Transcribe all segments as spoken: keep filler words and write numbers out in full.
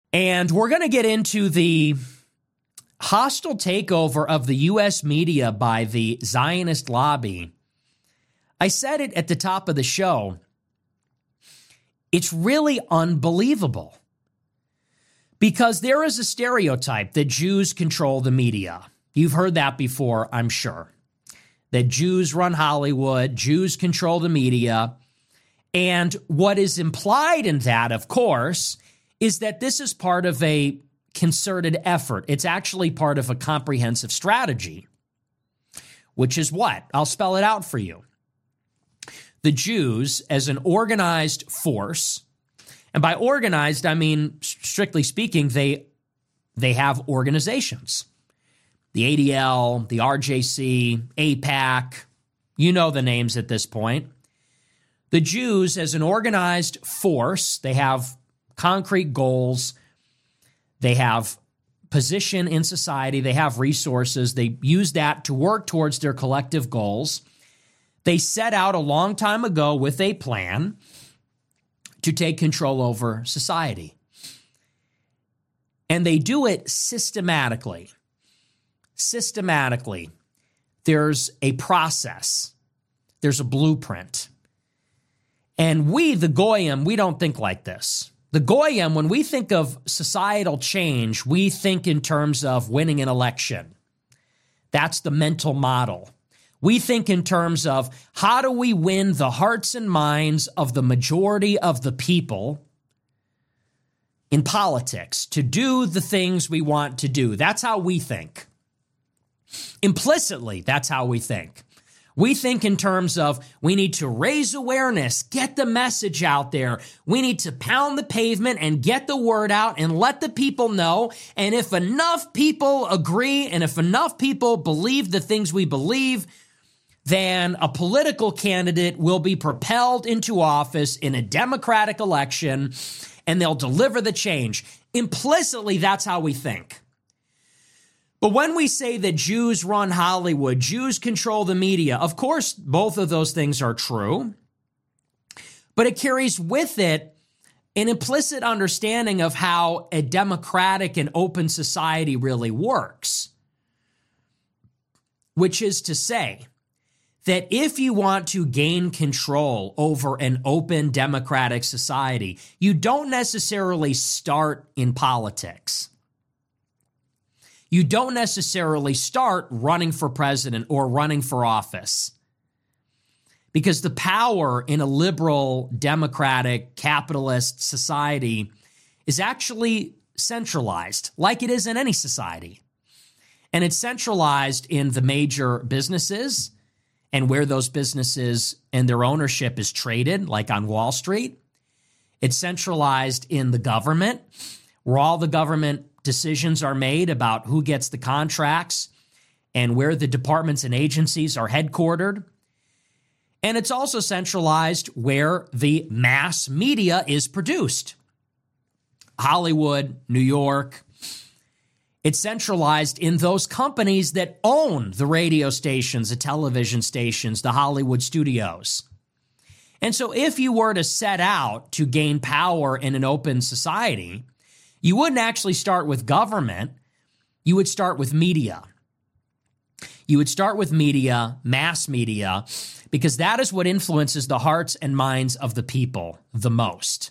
And we're going to get into the hostile takeover of the U S media by the Zionist lobby. I said it at the top of the show. It's really unbelievable because there is a stereotype that Jews control the media. You've heard that before, I'm sure. That Jews run Hollywood, Jews control the media. And what is implied in that, of course, is that this is part of a concerted effort. It's actually part of a comprehensive strategy, which is what? I'll spell it out for you. The Jews, as an organized force, and by organized, I mean, strictly speaking, they they have organizations. The A D L, the R J C, AIPAC, you know the names at this point. The Jews, as an organized force, they have concrete goals. They have position in society. They have resources. They use that to work towards their collective goals. They set out a long time ago with a plan to take control over society. And they do it systematically. Systematically. There's a process. There's a blueprint. And we, the Goyim, we don't think like this. The Goyim, when we think of societal change, we think in terms of winning an election. That's the mental model. We think in terms of how do we win the hearts and minds of the majority of the people in politics to do the things we want to do. That's how we think. Implicitly, that's how we think. We think in terms of we need to raise awareness, get the message out there. We need to pound the pavement and get the word out and let the people know. And if enough people agree and if enough people believe the things we believe, then a political candidate will be propelled into office in a democratic election and they'll deliver the change. Implicitly, that's how we think. But when we say that Jews run Hollywood, Jews control the media, of course, both of those things are true, but it carries with it an implicit understanding of how a democratic and open society really works, which is to say that if you want to gain control over an open democratic society, you don't necessarily start in politics. You don't necessarily start running for president or running for office because the power in a liberal, democratic, capitalist society is actually centralized, like it is in any society. And it's centralized in the major businesses and where those businesses and their ownership is traded, like on Wall Street. It's centralized in the government, where all the government decisions are made about who gets the contracts and where the departments and agencies are headquartered. And it's also centralized where the mass media is produced. Hollywood, New York. It's centralized in those companies that own the radio stations, the television stations, the Hollywood studios. And so if you were to set out to gain power in an open society, you wouldn't actually start with government. You would start with media. You would start with media, mass media, because that is what influences the hearts and minds of the people the most.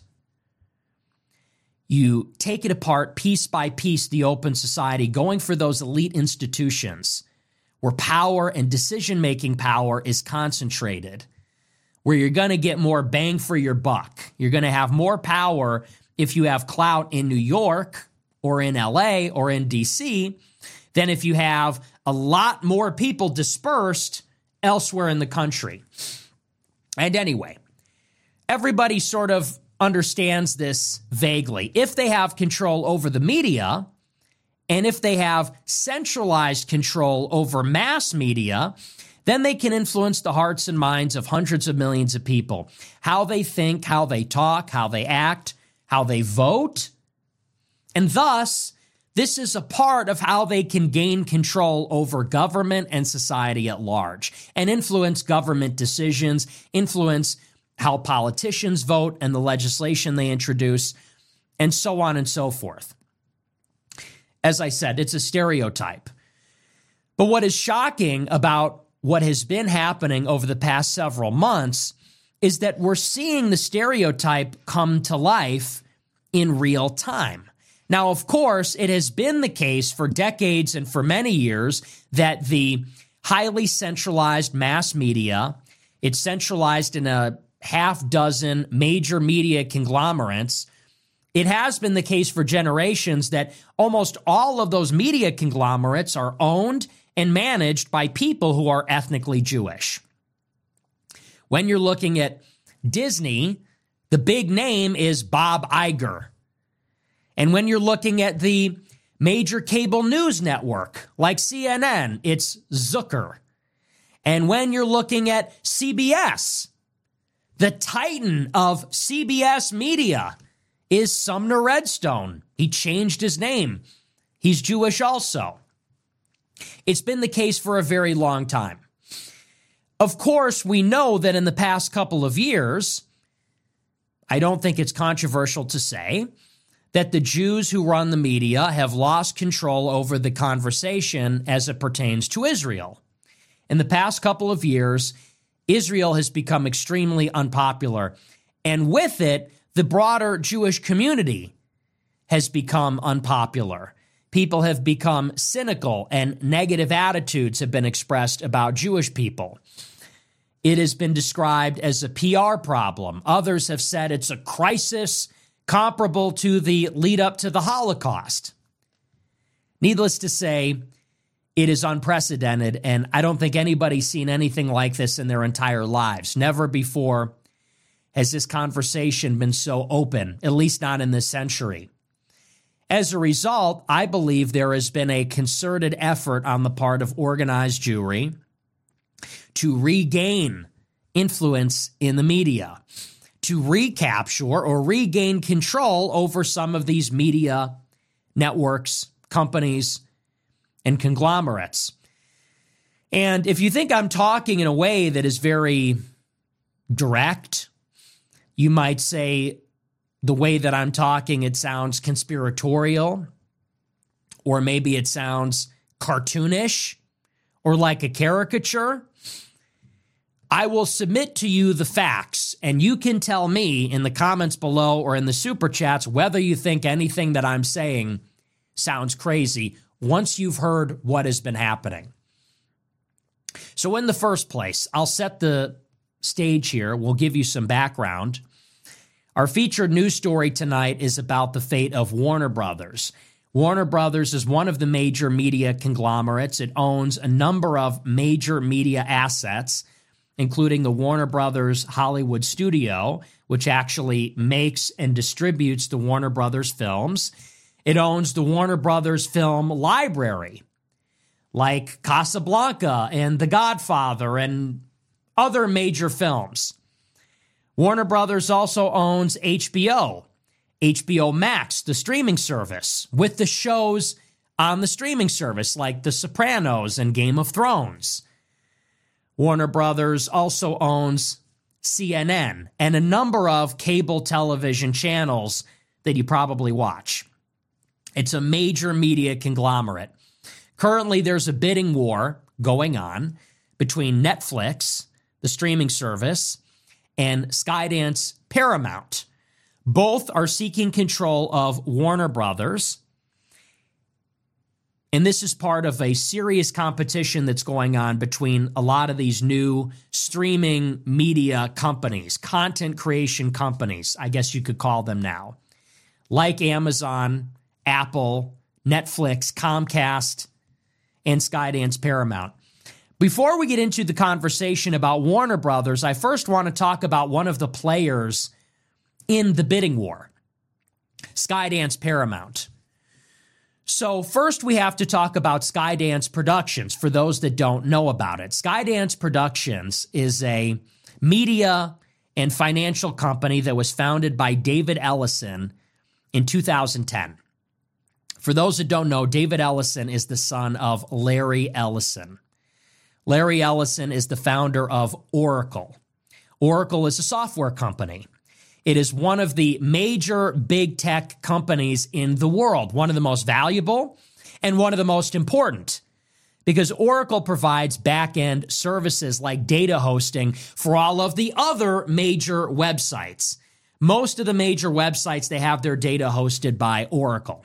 You take it apart piece by piece, the open society, going for those elite institutions where power and decision-making power is concentrated, where you're going to get more bang for your buck. You're going to have more power if you have clout in New York or in L A or in D C than if you have a lot more people dispersed elsewhere in the country. And anyway, everybody sort of understands this vaguely. If they have control over the media, and if they have centralized control over mass media, then they can influence the hearts and minds of hundreds of millions of people. How they think, how they talk, how they act, how they vote. And thus, this is a part of how they can gain control over government and society at large and influence government decisions, influence how politicians vote and the legislation they introduce, and so on and so forth. As I said, it's a stereotype. But what is shocking about what has been happening over the past several months is that we're seeing the stereotype come to life in real time. Now, of course, it has been the case for decades and for many years that the highly centralized mass media, it's centralized in a half dozen major media conglomerates. It has been the case for generations that almost all of those media conglomerates are owned and managed by people who are ethnically Jewish. When you're looking at Disney, the big name is Bob Iger. And when you're looking at the major cable news network like C N N, it's Zucker. And when you're looking at C B S, the titan of C B S Media is Sumner Redstone. He changed his name. He's Jewish also. It's been the case for a very long time. Of course, we know that in the past couple of years, I don't think it's controversial to say that the Jews who run the media have lost control over the conversation as it pertains to Israel. In the past couple of years, Israel has become extremely unpopular, and with it, the broader Jewish community has become unpopular. People have become cynical, and negative attitudes have been expressed about Jewish people. It has been described as a P R problem. Others have said it's a crisis comparable to the lead up to the Holocaust. Needless to say, it is unprecedented, and I don't think anybody's seen anything like this in their entire lives. Never before has this conversation been so open, at least not in this century. As a result, I believe there has been a concerted effort on the part of organized Jewry to regain influence in the media, to recapture or regain control over some of these media networks, companies, and conglomerates. And if you think I'm talking in a way that is very direct, you might say the way that I'm talking, it sounds conspiratorial, or maybe it sounds cartoonish, or like a caricature. I will submit to you the facts, and you can tell me in the comments below or in the super chats whether you think anything that I'm saying sounds crazy once you've heard what has been happening. So in the first place, I'll set the stage here. We'll give you some background. Our featured news story tonight is about the fate of Warner Brothers. Warner Brothers is one of the major media conglomerates. It owns a number of major media assets, including the Warner Brothers Hollywood studio, which actually makes and distributes the Warner Brothers films. It owns the Warner Brothers film library, like Casablanca and The Godfather and other major films. Warner Brothers also owns H B O, H B O Max, the streaming service, with the shows on the streaming service like The Sopranos and Game of Thrones. Warner Brothers also owns C N N and a number of cable television channels that you probably watch. It's a major media conglomerate. Currently, there's a bidding war going on between Netflix, the streaming service, and Skydance Paramount. Both are seeking control of Warner Brothers. And this is part of a serious competition that's going on between a lot of these new streaming media companies, content creation companies, I guess you could call them now, like Amazon, Apple, Netflix, Comcast, and Skydance Paramount. Before we get into the conversation about Warner Brothers, I first want to talk about one of the players in the bidding war, Skydance Paramount. So first we have to talk about Skydance Productions for those that don't know about it. Skydance Productions is a media and financial company that was founded by David Ellison in two thousand ten. For those that don't know, David Ellison is the son of Larry Ellison. Larry Ellison is the founder of Oracle. Oracle is a software company. It is one of the major big tech companies in the world, one of the most valuable and one of the most important, because Oracle provides back-end services like data hosting for all of the other major websites. Most of the major websites, they have their data hosted by Oracle.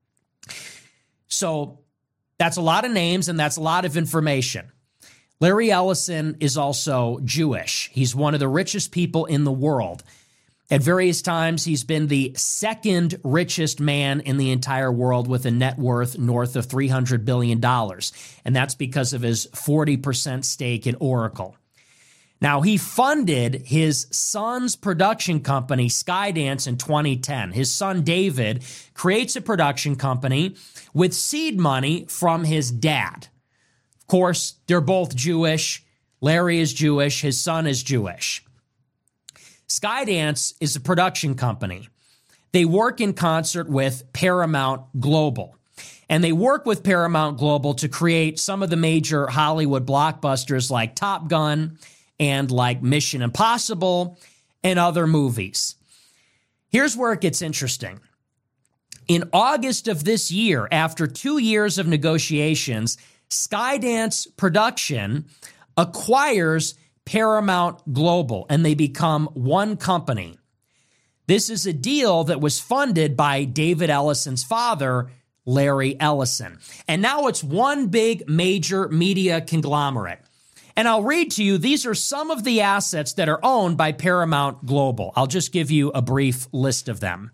So that's a lot of names and that's a lot of information. Larry Ellison is also Jewish. He's one of the richest people in the world. At various times, he's been the second richest man in the entire world with a net worth north of three hundred billion dollars. And that's because of his forty percent stake in Oracle. Now, he funded his son's production company, Skydance, in twenty ten. His son, David, creates a production company with seed money from his dad. Of course, they're both Jewish. Larry is Jewish. His son is Jewish. Skydance is a production company. They work in concert with Paramount Global. And they work with Paramount Global to create some of the major Hollywood blockbusters like Top Gun and like Mission Impossible and other movies. Here's where it gets interesting. In August of this year, after two years of negotiations, Skydance Production acquires Paramount Global, and they become one company. This is a deal that was funded by David Ellison's father, Larry Ellison. And now it's one big major media conglomerate. And I'll read to you, these are some of the assets that are owned by Paramount Global. I'll just give you a brief list of them.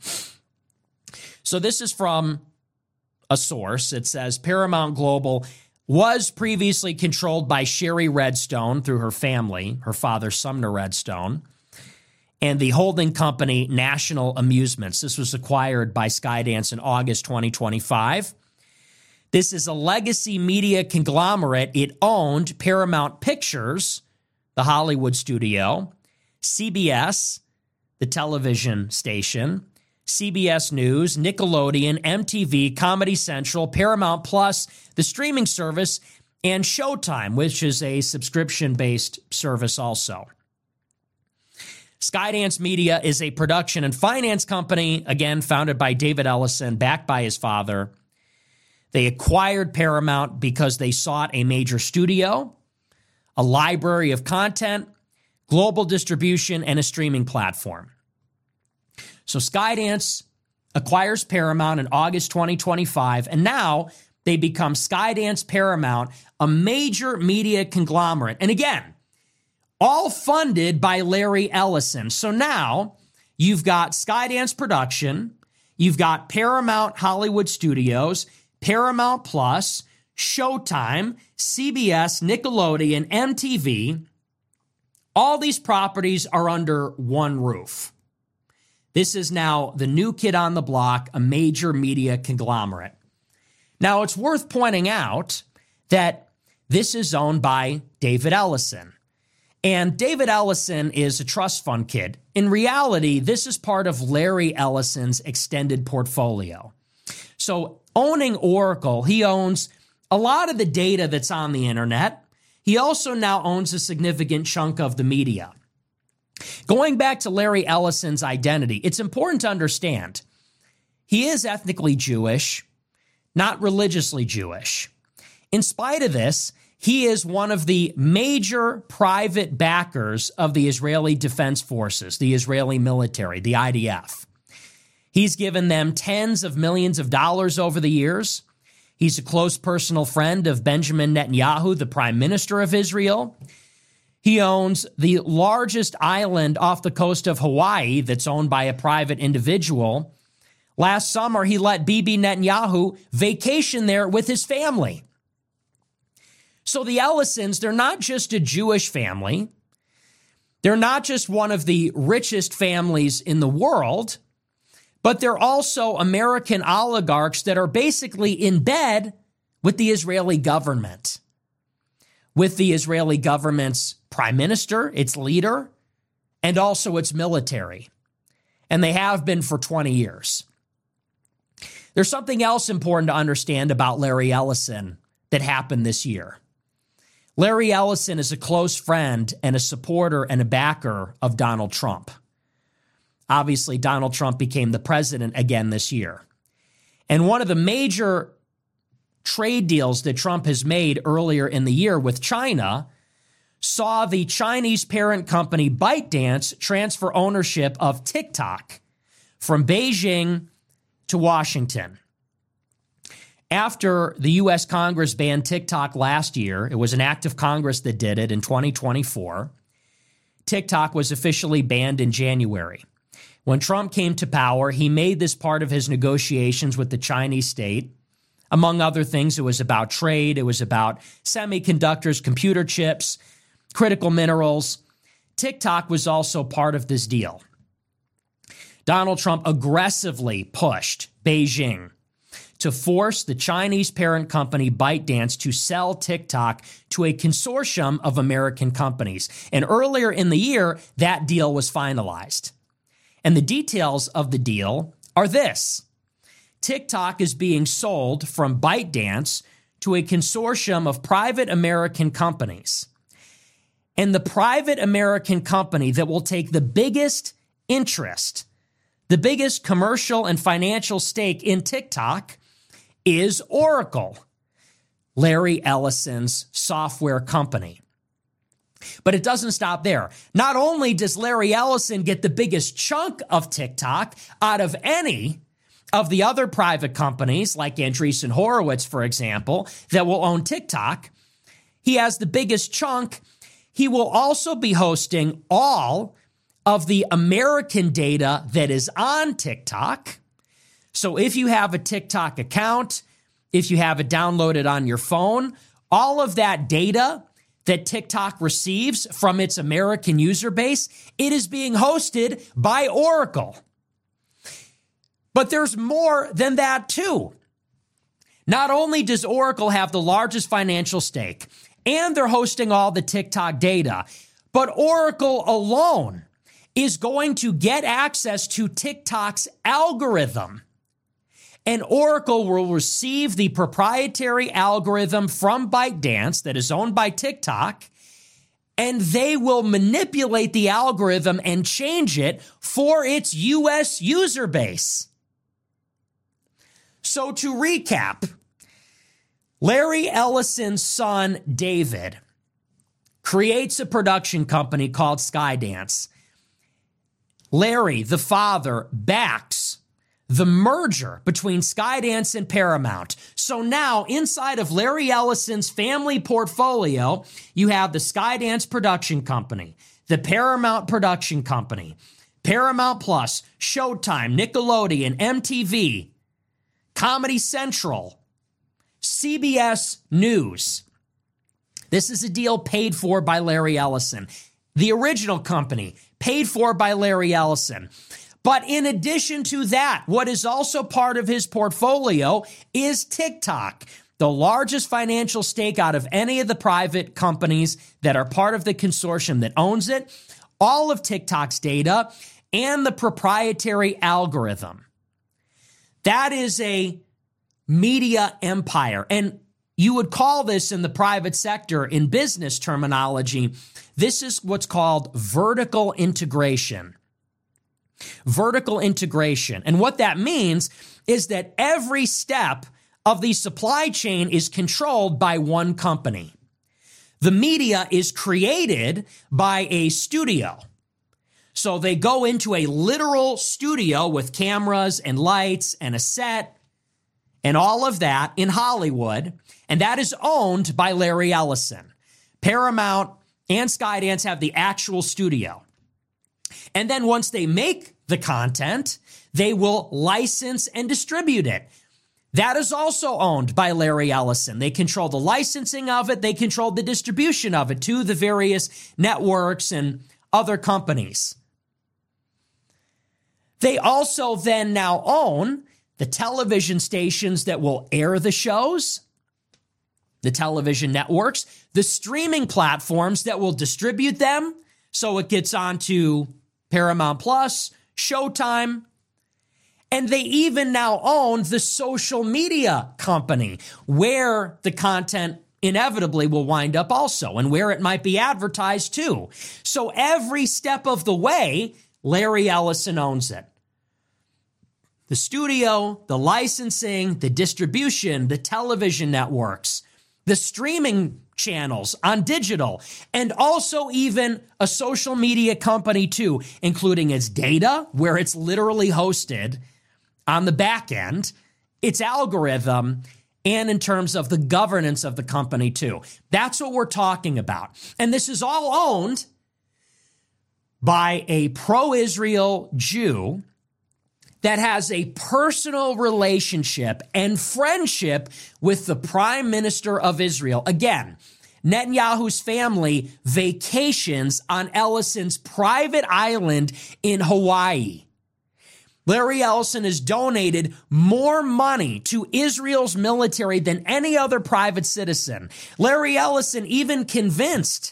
So this is from a source. It says Paramount Global was previously controlled by Sherry Redstone through her family, her father, Sumner Redstone, and the holding company National Amusements. This was acquired by Skydance in August twenty twenty-five. This is a legacy media conglomerate. It owned Paramount Pictures, the Hollywood studio, C B S, the television station, C B S News, Nickelodeon, M T V, Comedy Central, Paramount Plus, the streaming service, and Showtime, which is a subscription-based service also. Skydance Media is a production and finance company, again, founded by David Ellison, backed by his father. They acquired Paramount because they sought a major studio, a library of content, global distribution, and a streaming platform. So Skydance acquires Paramount in August twenty twenty-five, and now they become Skydance Paramount, a major media conglomerate. And again, all funded by Larry Ellison. So now you've got Skydance Production, you've got Paramount Hollywood Studios, Paramount Plus, Showtime, C B S, Nickelodeon, M T V. All these properties are under one roof. This is now the new kid on the block, a major media conglomerate. Now, it's worth pointing out that this is owned by David Ellison. And David Ellison is a trust fund kid. In reality, this is part of Larry Ellison's extended portfolio. So owning Oracle, he owns a lot of the data that's on the internet. He also now owns a significant chunk of the media. Going back to Larry Ellison's identity, it's important to understand he is ethnically Jewish, not religiously Jewish. In spite of this, he is one of the major private backers of the Israeli Defense Forces, the Israeli military, the I D F. He's given them tens of millions of dollars over the years. He's a close personal friend of Benjamin Netanyahu, the Prime Minister of Israel. He owns the largest island off the coast of Hawaii that's owned by a private individual. Last summer, he let Bibi Netanyahu vacation there with his family. So the Ellisons, they're not just a Jewish family. They're not just one of the richest families in the world, but they're also American oligarchs that are basically in bed with the Israeli government, with the Israeli government's prime minister, its leader, and also its military. And they have been for twenty years. There's something else important to understand about Larry Ellison that happened this year. Larry Ellison is a close friend and a supporter and a backer of Donald Trump. obviously Donald Trump became the president again this year. And one of the major trade deals that Trump has made earlier in the year with China saw the Chinese parent company ByteDance transfer ownership of TikTok from Beijing to Washington. After the U S Congress banned TikTok last year, it was an act of Congress that did it in twenty twenty-four, TikTok was officially banned in January. When Trump came to power, he made this part of his negotiations with the Chinese state. Among other things, it was about trade, it was about semiconductors, computer chips, critical minerals. TikTok was also part of this deal. Donald Trump aggressively pushed Beijing to force the Chinese parent company ByteDance to sell TikTok to a consortium of American companies. And earlier in the year, that deal was finalized. And the details of the deal are this. TikTok is being sold from ByteDance to a consortium of private American companies. And the private American company that will take the biggest interest, the biggest commercial and financial stake in TikTok is Oracle, Larry Ellison's software company. But it doesn't stop there. Not only does Larry Ellison get the biggest chunk of TikTok out of any of the other private companies, like Andreessen Horowitz, for example, that will own TikTok, he has the biggest chunk. He will also be hosting all of the American data that is on TikTok. So if you have a TikTok account, if you have it downloaded on your phone, all of that data that TikTok receives from its American user base, it is being hosted by Oracle. But there's more than that too. Not only does Oracle have the largest financial stake, and they're hosting all the TikTok data, but Oracle alone is going to get access to TikTok's algorithm. And Oracle will receive the proprietary algorithm from ByteDance that is owned by TikTok, and they will manipulate the algorithm and change it for its U S user base. So to recap, Larry Ellison's son, David, creates a production company called Skydance. Larry, the father, backs the merger between Skydance and Paramount. So now, inside of Larry Ellison's family portfolio, you have the Skydance production company, the Paramount production company, Paramount Plus, Showtime, Nickelodeon, M T V, Comedy Central, C B S News. This is a deal paid for by Larry Ellison. The original company, paid for by Larry Ellison. But in addition to that, what is also part of his portfolio is TikTok, the largest financial stake out of any of the private companies that are part of the consortium that owns it, all of TikTok's data, and the proprietary algorithm. That is a media empire. And you would call this in the private sector, in business terminology, this is what's called vertical integration. Vertical integration. And what that means is that every step of the supply chain is controlled by one company. The media is created by a studio. So they go into a literal studio with cameras and lights and a set and all of that in Hollywood, and that is owned by Larry Ellison. Paramount and Skydance have the actual studio. And then once they make the content, they will license and distribute it. That is also owned by Larry Ellison. They control the licensing of it. They control the distribution of it to the various networks and other companies. They also then now own the television stations that will air the shows, the television networks, the streaming platforms that will distribute them so it gets onto Paramount Plus, Showtime, and they even now own the social media company where the content inevitably will wind up also and where it might be advertised too. So every step of the way, Larry Ellison owns it. The studio, the licensing, the distribution, the television networks, the streaming channels on digital, and also even a social media company too, including its data, where it's literally hosted on the back end, its algorithm, and in terms of the governance of the company too. That's what we're talking about. And this is all owned by a pro-Israel Jew that has a personal relationship and friendship with the Prime Minister of Israel. Again, Netanyahu's family vacations on Ellison's private island in Hawaii. Larry Ellison has donated more money to Israel's military than any other private citizen. Larry Ellison even convinced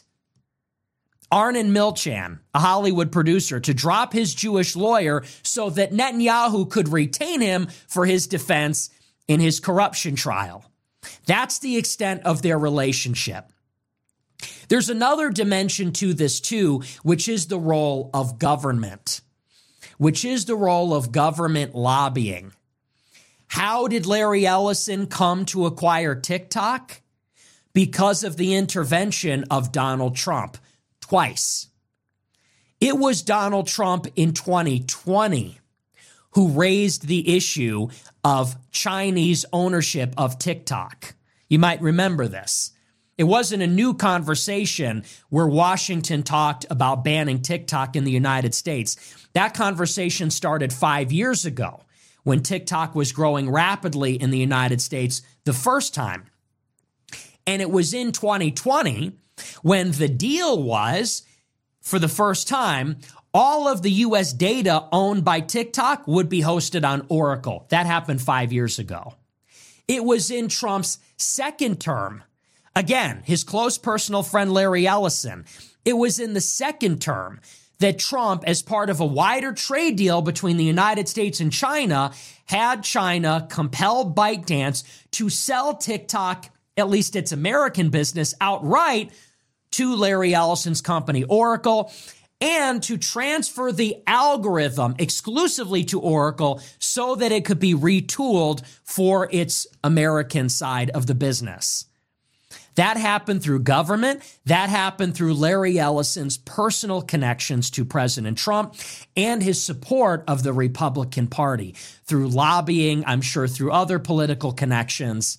Arnon Milchan, a Hollywood producer, to drop his Jewish lawyer so that Netanyahu could retain him for his defense in his corruption trial. That's the extent of their relationship. There's another dimension to this too, which is the role of government, which is the role of government lobbying. How did Larry Ellison come to acquire TikTok? Because of the intervention of Donald Trump. Twice. It was Donald Trump in twenty twenty who raised the issue of Chinese ownership of TikTok. You might remember this. It wasn't a new conversation where Washington talked about banning TikTok in the United States. That conversation started five years ago when TikTok was growing rapidly in the United States the first time. And it was in twenty twenty when the deal was, for the first time, all of the U S data owned by TikTok would be hosted on Oracle. That happened five years ago. It was in Trump's second term. Again, his close personal friend Larry Ellison. It was in the second term that Trump, as part of a wider trade deal between the United States and China, had China compel ByteDance to sell TikTok, at least its American business, outright to Larry Ellison's company, Oracle, and to transfer the algorithm exclusively to Oracle so that it could be retooled for its American side of the business. That happened through government. That happened through Larry Ellison's personal connections to President Trump and his support of the Republican Party through lobbying, I'm sure through other political connections.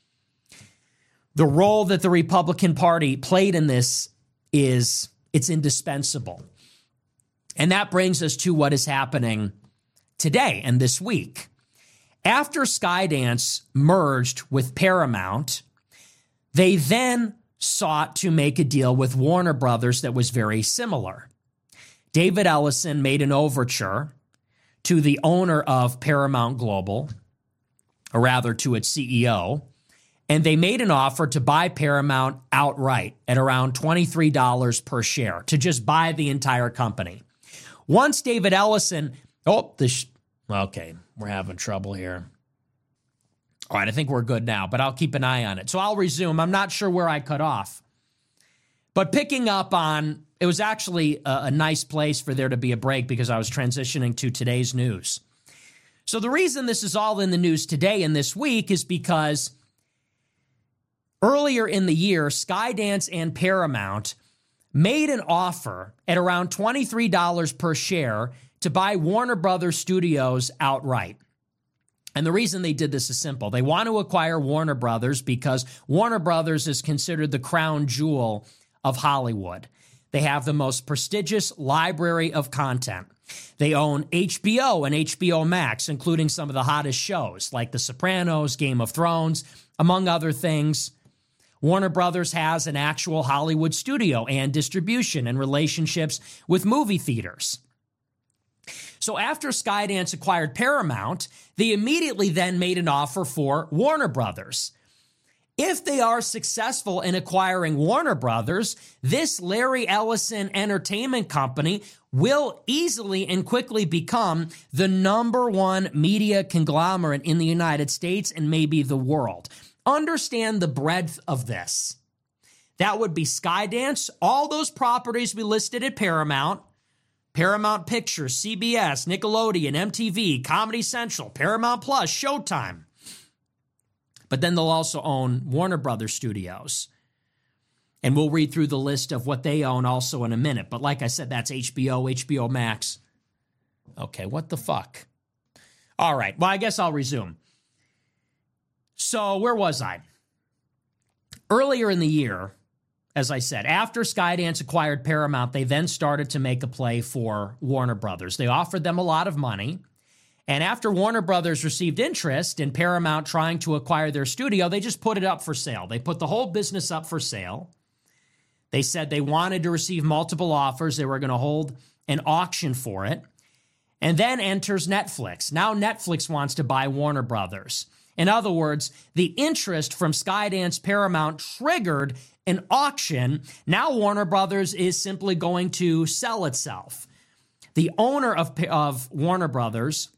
The role that the Republican Party played in this is, it's indispensable. And that brings us to what is happening today and this week. After Skydance merged with Paramount, they then sought to make a deal with Warner Brothers that was very similar. David Ellison made an overture to the owner of Paramount Global, or rather to its C E O, and they made an offer to buy Paramount outright at around twenty-three dollars per share, to just buy the entire company. Once David Ellison, oh, this, okay, we're having trouble here. All right, I think we're good now, but I'll keep an eye on it. So I'll resume. I'm not sure where I cut off. But picking up on, it was actually a, a nice place for there to be a break because I was transitioning to today's news. So the reason this is all in the news today and this week is because earlier in the year, Skydance and Paramount made an offer at around twenty-three dollars per share to buy Warner Brothers Studios outright. And the reason they did this is simple. They want to acquire Warner Brothers because Warner Brothers is considered the crown jewel of Hollywood. They have the most prestigious library of content. They own H B O and H B O Max, including some of the hottest shows like The Sopranos, Game of Thrones, among other things. Warner Brothers has an actual Hollywood studio and distribution and relationships with movie theaters. So after Skydance acquired Paramount, they immediately then made an offer for Warner Brothers. If they are successful in acquiring Warner Brothers, this Larry Ellison entertainment company will easily and quickly become the number one media conglomerate in the United States and maybe the world. Understand the breadth of this. That would be Skydance, all those properties we listed at Paramount, Paramount Pictures, C B S, Nickelodeon, M T V, Comedy Central, Paramount Plus, Showtime. But then they'll also own Warner Brothers Studios. And we'll read through the list of what they own also in a minute. But like I said, that's H B O, H B O Max. Okay, what the fuck? All right, well, I guess I'll resume. So where was I? Earlier in the year, as I said, after Skydance acquired Paramount, they then started to make a play for Warner Brothers. They offered them a lot of money. And after Warner Brothers received interest in Paramount trying to acquire their studio, they just put it up for sale. They put the whole business up for sale. They said they wanted to receive multiple offers. They were going to hold an auction for it. And then enters Netflix. Now Netflix wants to buy Warner Brothers. In other words, the interest from Skydance Paramount triggered an auction. Now Warner Brothers is simply going to sell itself. The owner of, of Warner Brothers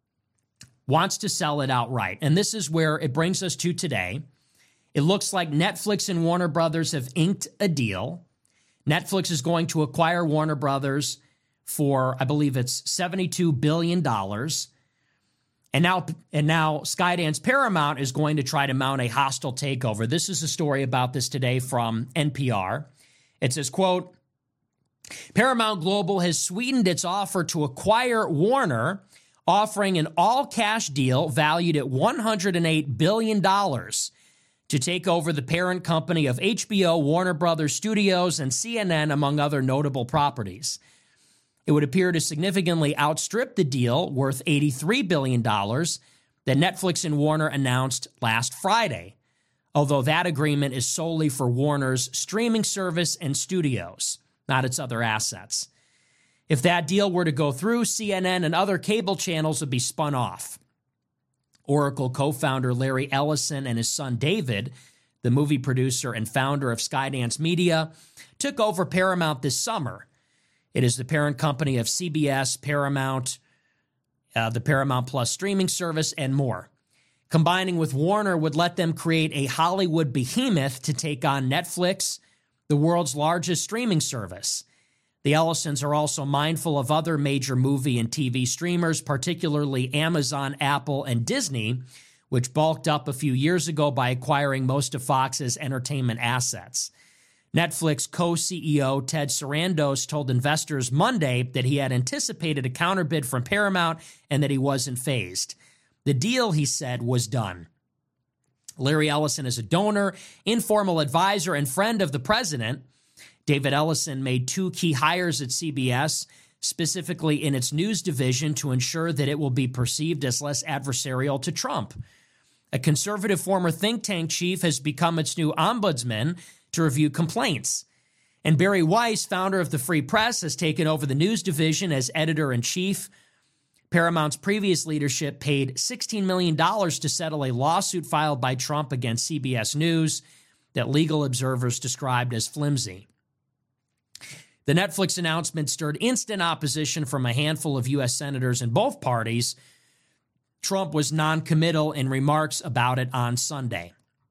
wants to sell it outright. And this is where it brings us to today. It looks like Netflix and Warner Brothers have inked a deal. Netflix is going to acquire Warner Brothers for, I believe it's seventy-two billion dollars. And now, and now Skydance Paramount is going to try to mount a hostile takeover. This is a story about this today from N P R. It says, quote, Paramount Global has sweetened its offer to acquire Warner, offering an all-cash deal valued at one hundred eight billion dollars to take over the parent company of H B O, Warner Brothers Studios, and C N N, among other notable properties. It would appear to significantly outstrip the deal, worth eighty-three billion dollars, that Netflix and Warner announced last Friday, although that agreement is solely for Warner's streaming service and studios, not its other assets. If that deal were to go through, C N N and other cable channels would be spun off. Oracle co-founder Larry Ellison and his son David, the movie producer and founder of Skydance Media, took over Paramount this summer. It is the parent company of C B S, Paramount, uh, the Paramount Plus streaming service, and more. Combining with Warner would let them create a Hollywood behemoth to take on Netflix, the world's largest streaming service. The Ellisons are also mindful of other major movie and T V streamers, particularly Amazon, Apple, and Disney, which bulked up a few years ago by acquiring most of Fox's entertainment assets. Netflix co-C E O Ted Sarandos told investors Monday that he had anticipated a counterbid from Paramount and that he wasn't fazed. The deal, he said, was done. Larry Ellison is a donor, informal advisor, and friend of the president. David Ellison made two key hires at C B S, specifically in its news division, to ensure that it will be perceived as less adversarial to Trump. A conservative former think tank chief has become its new ombudsman to review complaints. And Barry Weiss, founder of the Free Press, has taken over the news division as editor-in-chief. Paramount's previous leadership paid sixteen million dollars to settle a lawsuit filed by Trump against C B S News that legal observers described as flimsy. The Netflix announcement stirred instant opposition from a handful of U S senators in both parties. Trump was non-committal in remarks about it on Sunday.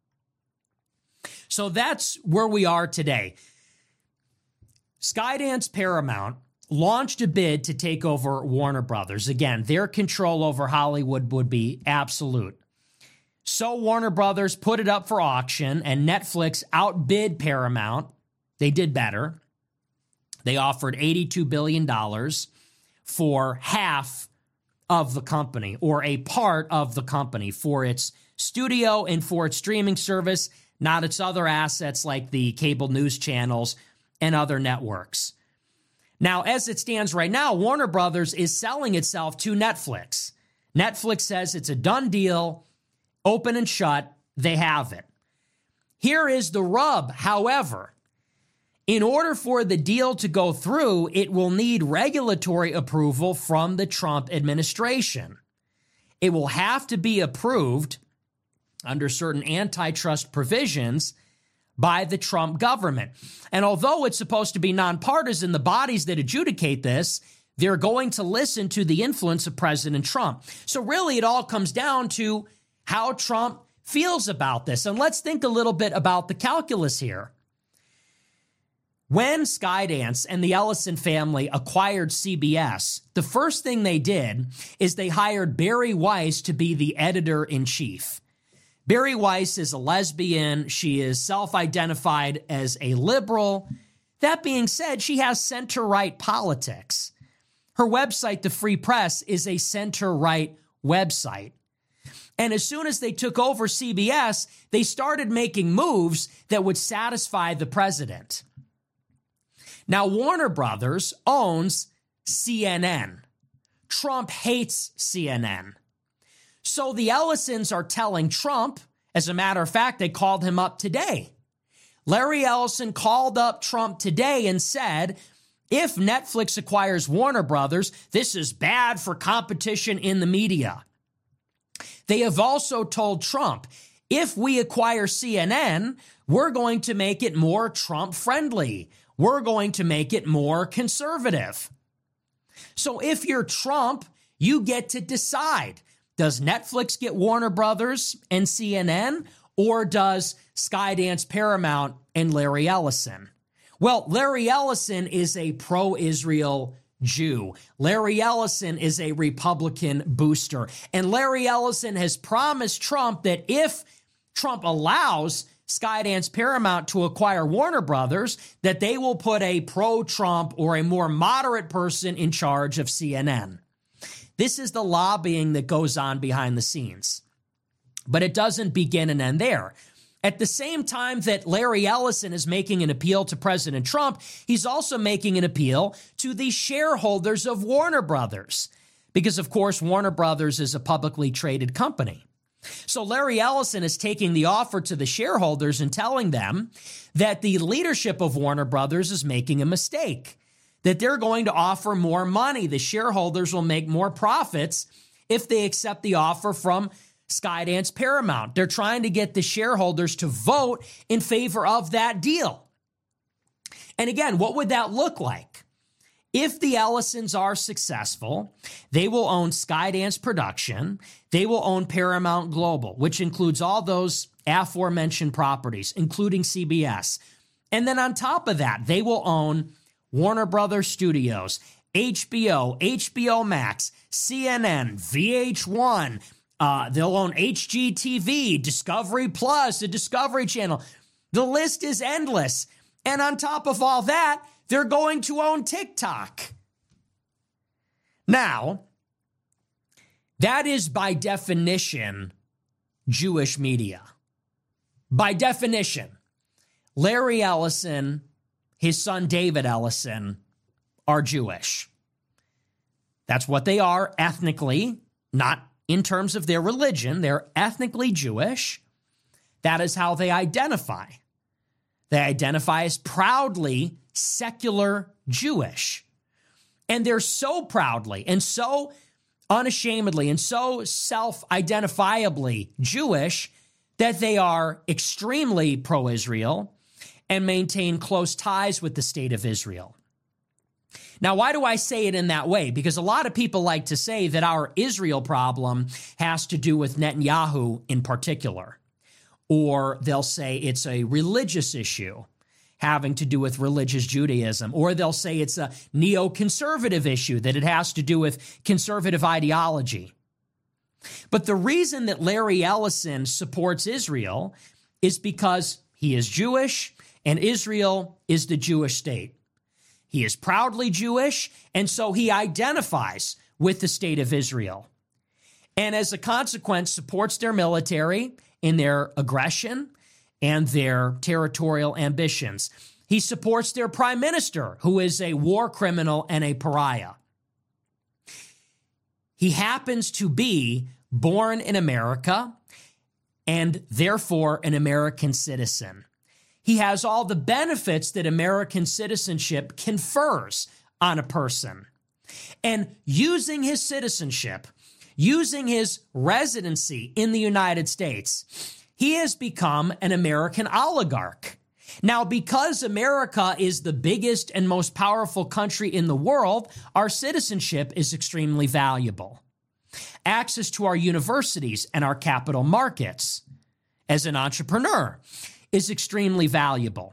So that's where we are today. Skydance Paramount launched a bid to take over Warner Brothers. Again, their control over Hollywood would be absolute. So Warner Brothers put it up for auction, and Netflix outbid Paramount. They did better. They offered eighty-two billion dollars for half of the company, or a part of the company, for its studio and for its streaming service, not its other assets like the cable news channels and other networks. Now, as it stands right now, Warner Brothers is selling itself to Netflix. Netflix says it's a done deal, open and shut, they have it. Here is the rub, however. In order for the deal to go through, it will need regulatory approval from the Trump administration. It will have to be approved under certain antitrust provisions by the Trump government. And although it's supposed to be nonpartisan, the bodies that adjudicate this, they're going to listen to the influence of President Trump. So really, it all comes down to how Trump feels about this. And let's think a little bit about the calculus here. When Skydance and the Ellison family acquired C B S, the first thing they did is they hired Bari Weiss to be the editor-in-chief. Bari Weiss is a lesbian. She is self-identified as a liberal. That being said, she has center-right politics. Her website, The Free Press, is a center-right website. And as soon as they took over C B S, they started making moves that would satisfy the president. Now, Warner Brothers owns C N N. Trump hates C N N. So the Ellisons are telling Trump, as a matter of fact, they called him up today. Larry Ellison called up Trump today and said, if Netflix acquires Warner Brothers, this is bad for competition in the media. They have also told Trump, if we acquire C N N, we're going to make it more Trump-friendly. We're going to make it more conservative. So if you're Trump, you get to decide. Does Netflix get Warner Brothers and C N N, or does Skydance, Paramount, and Larry Ellison? Well, Larry Ellison is a pro-Israel Jew. Larry Ellison is a Republican booster. And Larry Ellison has promised Trump that if Trump allows Skydance, Paramount to acquire Warner Brothers, that they will put a pro-Trump or a more moderate person in charge of C N N. This is the lobbying that goes on behind the scenes. But it doesn't begin and end there. At the same time that Larry Ellison is making an appeal to President Trump, he's also making an appeal to the shareholders of Warner Brothers. Because, of course, Warner Brothers is a publicly traded company. So Larry Ellison is taking the offer to the shareholders and telling them that the leadership of Warner Brothers is making a mistake, that they're going to offer more money. The shareholders will make more profits if they accept the offer from Skydance, Paramount. They're trying to get the shareholders to vote in favor of that deal. And again, what would that look like? If the Ellisons are successful, they will own Skydance Production. They will own Paramount Global, which includes all those aforementioned properties, including C B S. And then on top of that, they will own Warner Brothers Studios, H B O, H B O Max, C N N, V H one. Uh, they'll own H G T V, Discovery Plus, the Discovery Channel. The list is endless. And on top of all that, they're going to own TikTok. Now, that is by definition Jewish media. By definition, Larry Ellison, his son David Ellison, are Jewish. That's what they are ethnically, not in terms of their religion. They're ethnically Jewish. That is how they identify. They identify as proudly secular Jewish. And they're so proudly and so unashamedly and so self-identifiably Jewish that they are extremely pro-Israel and maintain close ties with the state of Israel. Now, why do I say it in that way? Because a lot of people like to say that our Israel problem has to do with Netanyahu in particular. Or they'll say it's a religious issue having to do with religious Judaism. Or they'll say it's a neoconservative issue, that it has to do with conservative ideology. But the reason that Larry Ellison supports Israel is because he is Jewish and Israel is the Jewish state. He is proudly Jewish, and so he identifies with the state of Israel. And as a consequence, supports their military in their aggression and their territorial ambitions. He supports their prime minister, who is a war criminal and a pariah. He happens to be born in America and therefore an American citizen. He has all the benefits that American citizenship confers on a person. And using his citizenship, using his residency in the United States, he has become an American oligarch. Now, because America is the biggest and most powerful country in the world, our citizenship is extremely valuable. Access to our universities and our capital markets as an entrepreneur is extremely valuable.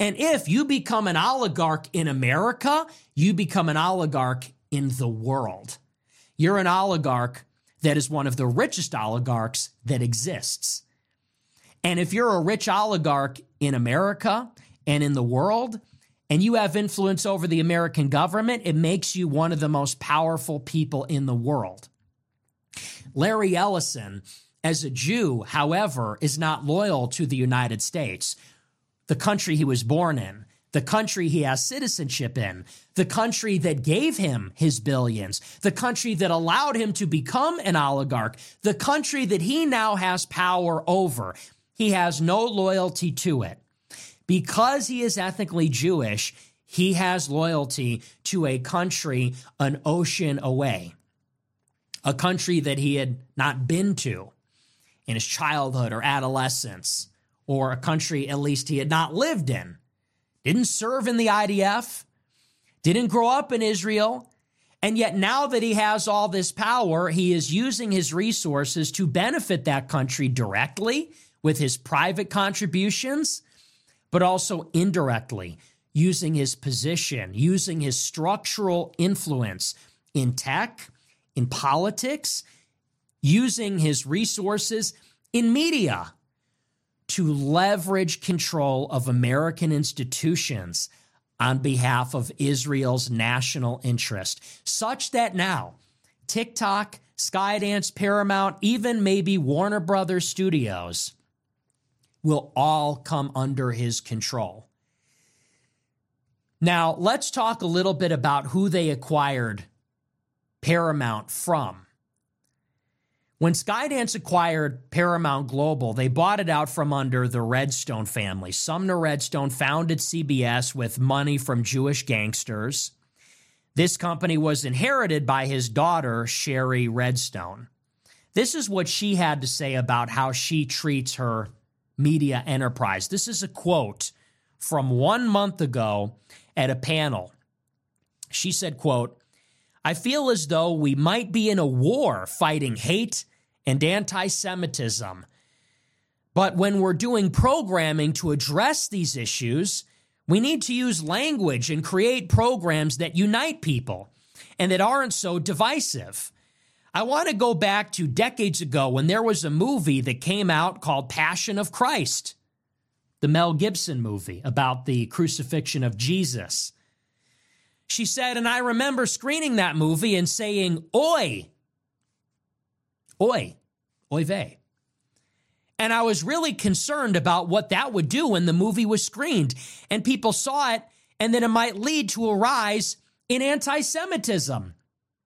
And if you become an oligarch in America, you become an oligarch in the world. You're an oligarch that is one of the richest oligarchs that exists. And if you're a rich oligarch in America and in the world, and you have influence over the American government, it makes you one of the most powerful people in the world. Larry Ellison, as a Jew, however, is not loyal to the United States, the country he was born in, the country he has citizenship in, the country that gave him his billions, the country that allowed him to become an oligarch, the country that he now has power over. He has no loyalty to it. Because he is ethnically Jewish, he has loyalty to a country an ocean away, a country that he had not been to in his childhood or adolescence, or a country at least he had not lived in, didn't serve in the I D F, didn't grow up in Israel, and yet now that he has all this power, he is using his resources to benefit that country directly with his private contributions, but also indirectly using his position, using his structural influence in tech, in politics, using his resources in media to leverage control of American institutions on behalf of Israel's national interest, such that now TikTok, Skydance, Paramount, even maybe Warner Brothers Studios will all come under his control. Now, let's talk a little bit about who they acquired Paramount from. When Skydance acquired Paramount Global, they bought it out from under the Redstone family. Sumner Redstone founded C B S with money from Jewish gangsters. This company was inherited by his daughter, Sherry Redstone. This is what she had to say about how she treats her media enterprise. This is a quote from one month ago at a panel. She said, quote, "I feel as though we might be in a war fighting hate and anti-Semitism. But when we're doing programming to address these issues, we need to use language and create programs that unite people and that aren't so divisive. I want to go back to decades ago when there was a movie that came out called Passion of Christ, the Mel Gibson movie about the crucifixion of Jesus." She said, and I remember screening that movie and saying, oi, oi, oy vey. And I was really concerned about what that would do when the movie was screened and people saw it, and then it might lead to a rise in anti-Semitism.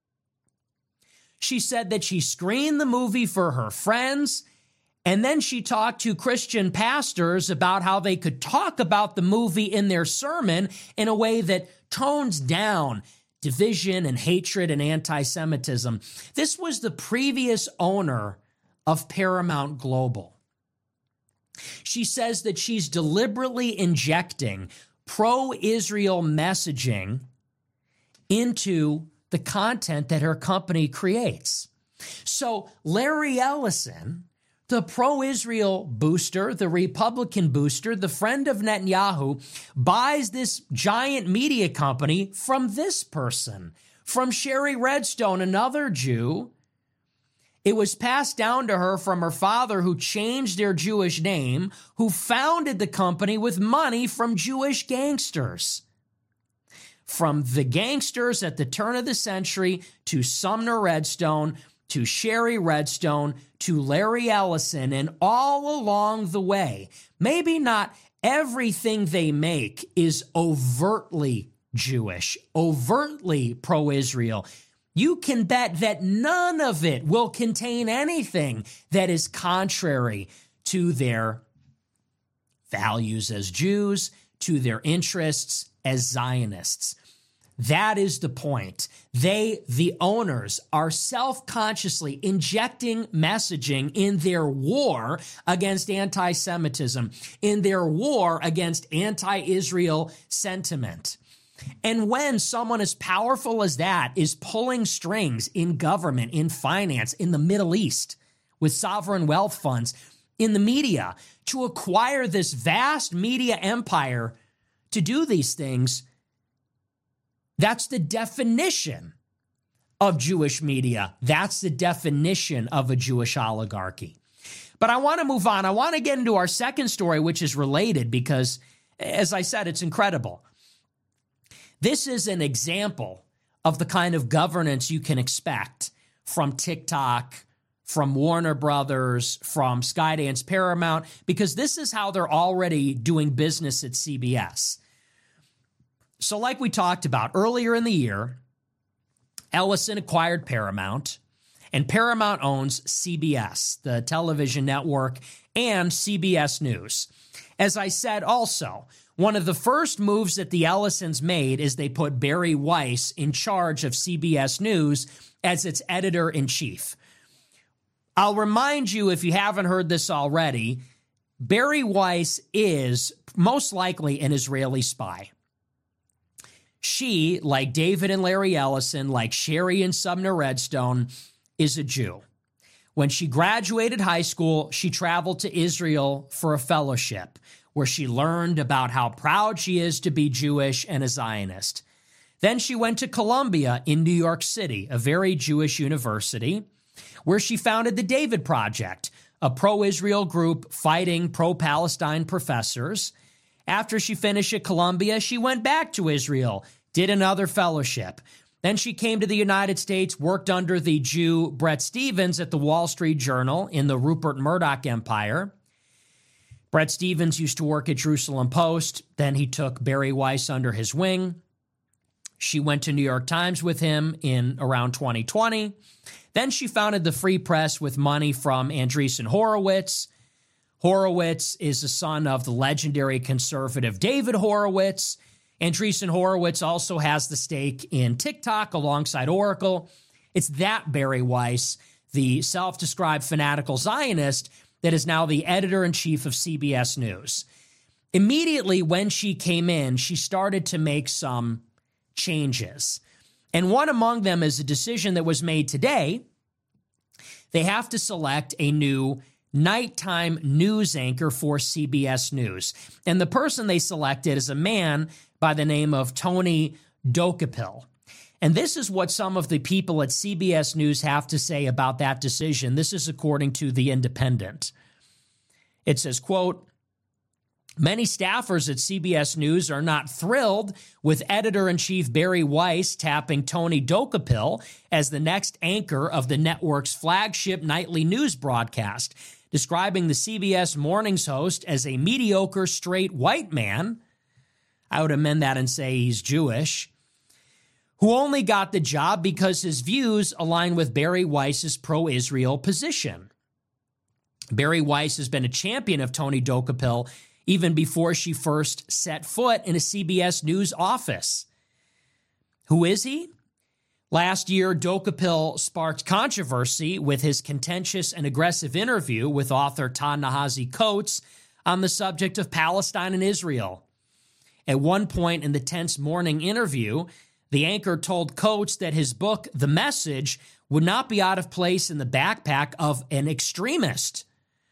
She said that she screened the movie for her friends, and then she talked to Christian pastors about how they could talk about the movie in their sermon in a way that tones down division and hatred and anti-Semitism. This was the previous owner of Paramount Global. She says that she's deliberately injecting pro-Israel messaging into the content that her company creates. So Larry Ellison, the pro-Israel booster, the Republican booster, the friend of Netanyahu, buys this giant media company from this person, from Sherry Redstone, another Jew. It was passed down to her from her father, who changed their Jewish name, who founded the company with money from Jewish gangsters. From the gangsters at the turn of the century to Sumner Redstone, to Sherry Redstone, to Larry Ellison, and all along the way, maybe not everything they make is overtly Jewish, overtly pro-Israel. You can bet that none of it will contain anything that is contrary to their values as Jews, to their interests as Zionists. That is the point. They, the owners, are self-consciously injecting messaging in their war against anti-Semitism, in their war against anti-Israel sentiment. And when someone as powerful as that is pulling strings in government, in finance, in the Middle East, with sovereign wealth funds, in the media, to acquire this vast media empire to do these things. That's the definition of Jewish media. That's the definition of a Jewish oligarchy. But I want to move on. I want to get into our second story, which is related because, as I said, it's incredible. This is an example of the kind of governance you can expect from TikTok, from Warner Brothers, from Skydance Paramount, because this is how they're already doing business at C B S. So like we talked about earlier in the year, Ellison acquired Paramount, and Paramount owns C B S, the television network, and C B S News. As I said also, one of the first moves that the Ellisons made is they put Barry Weiss in charge of C B S News as its editor-in-chief. I'll remind you, if you haven't heard this already, Barry Weiss is most likely an Israeli spy. She, like David and Larry Ellison, like Sherry and Sumner Redstone, is a Jew. When she graduated high school, she traveled to Israel for a fellowship where she learned about how proud she is to be Jewish and a Zionist. Then she went to Columbia in New York City, a very Jewish university, where she founded the David Project, a pro-Israel group fighting pro-Palestine professors. After she finished at Columbia, she went back to Israel, did another fellowship. Then she came to the United States, worked under the Jew Bret Stephens at the Wall Street Journal in the Rupert Murdoch empire. Bret Stephens used to work at Jerusalem Post. Then he took Barry Weiss under his wing. She went to New York Times with him in around twenty twenty. Then she founded the Free Press with money from Andreessen Horowitz. Horowitz is the son of the legendary conservative David Horowitz. Andreessen Horowitz also has the stake in TikTok alongside Oracle. It's that Barry Weiss, the self-described fanatical Zionist, that is now the editor-in-chief of C B S News. Immediately when she came in, she started to make some changes. And one among them is a decision that was made today. They have to select a new nighttime news anchor for C B S News. And the person they selected is a man by the name of Tony Dokapil. And this is what some of the people at C B S News have to say about that decision. This is according to The Independent. It says, quote, "Many staffers at C B S News are not thrilled with editor-in-chief Barry Weiss tapping Tony Dokapil as the next anchor of the network's flagship nightly news broadcast, describing the C B S Mornings host as a mediocre straight white man." I would amend that and say he's Jewish, who only got the job because his views align with Barry Weiss's pro-Israel position. Barry Weiss has been a champion of Tony Dokapil even before she first set foot in a C B S News office. Who is he? Last year, Dokapil sparked controversy with his contentious and aggressive interview with author Ta-Nehisi Coates on the subject of Palestine and Israel. At one point in the tense morning interview, the anchor told Coates that his book, The Message, would not be out of place in the backpack of an extremist.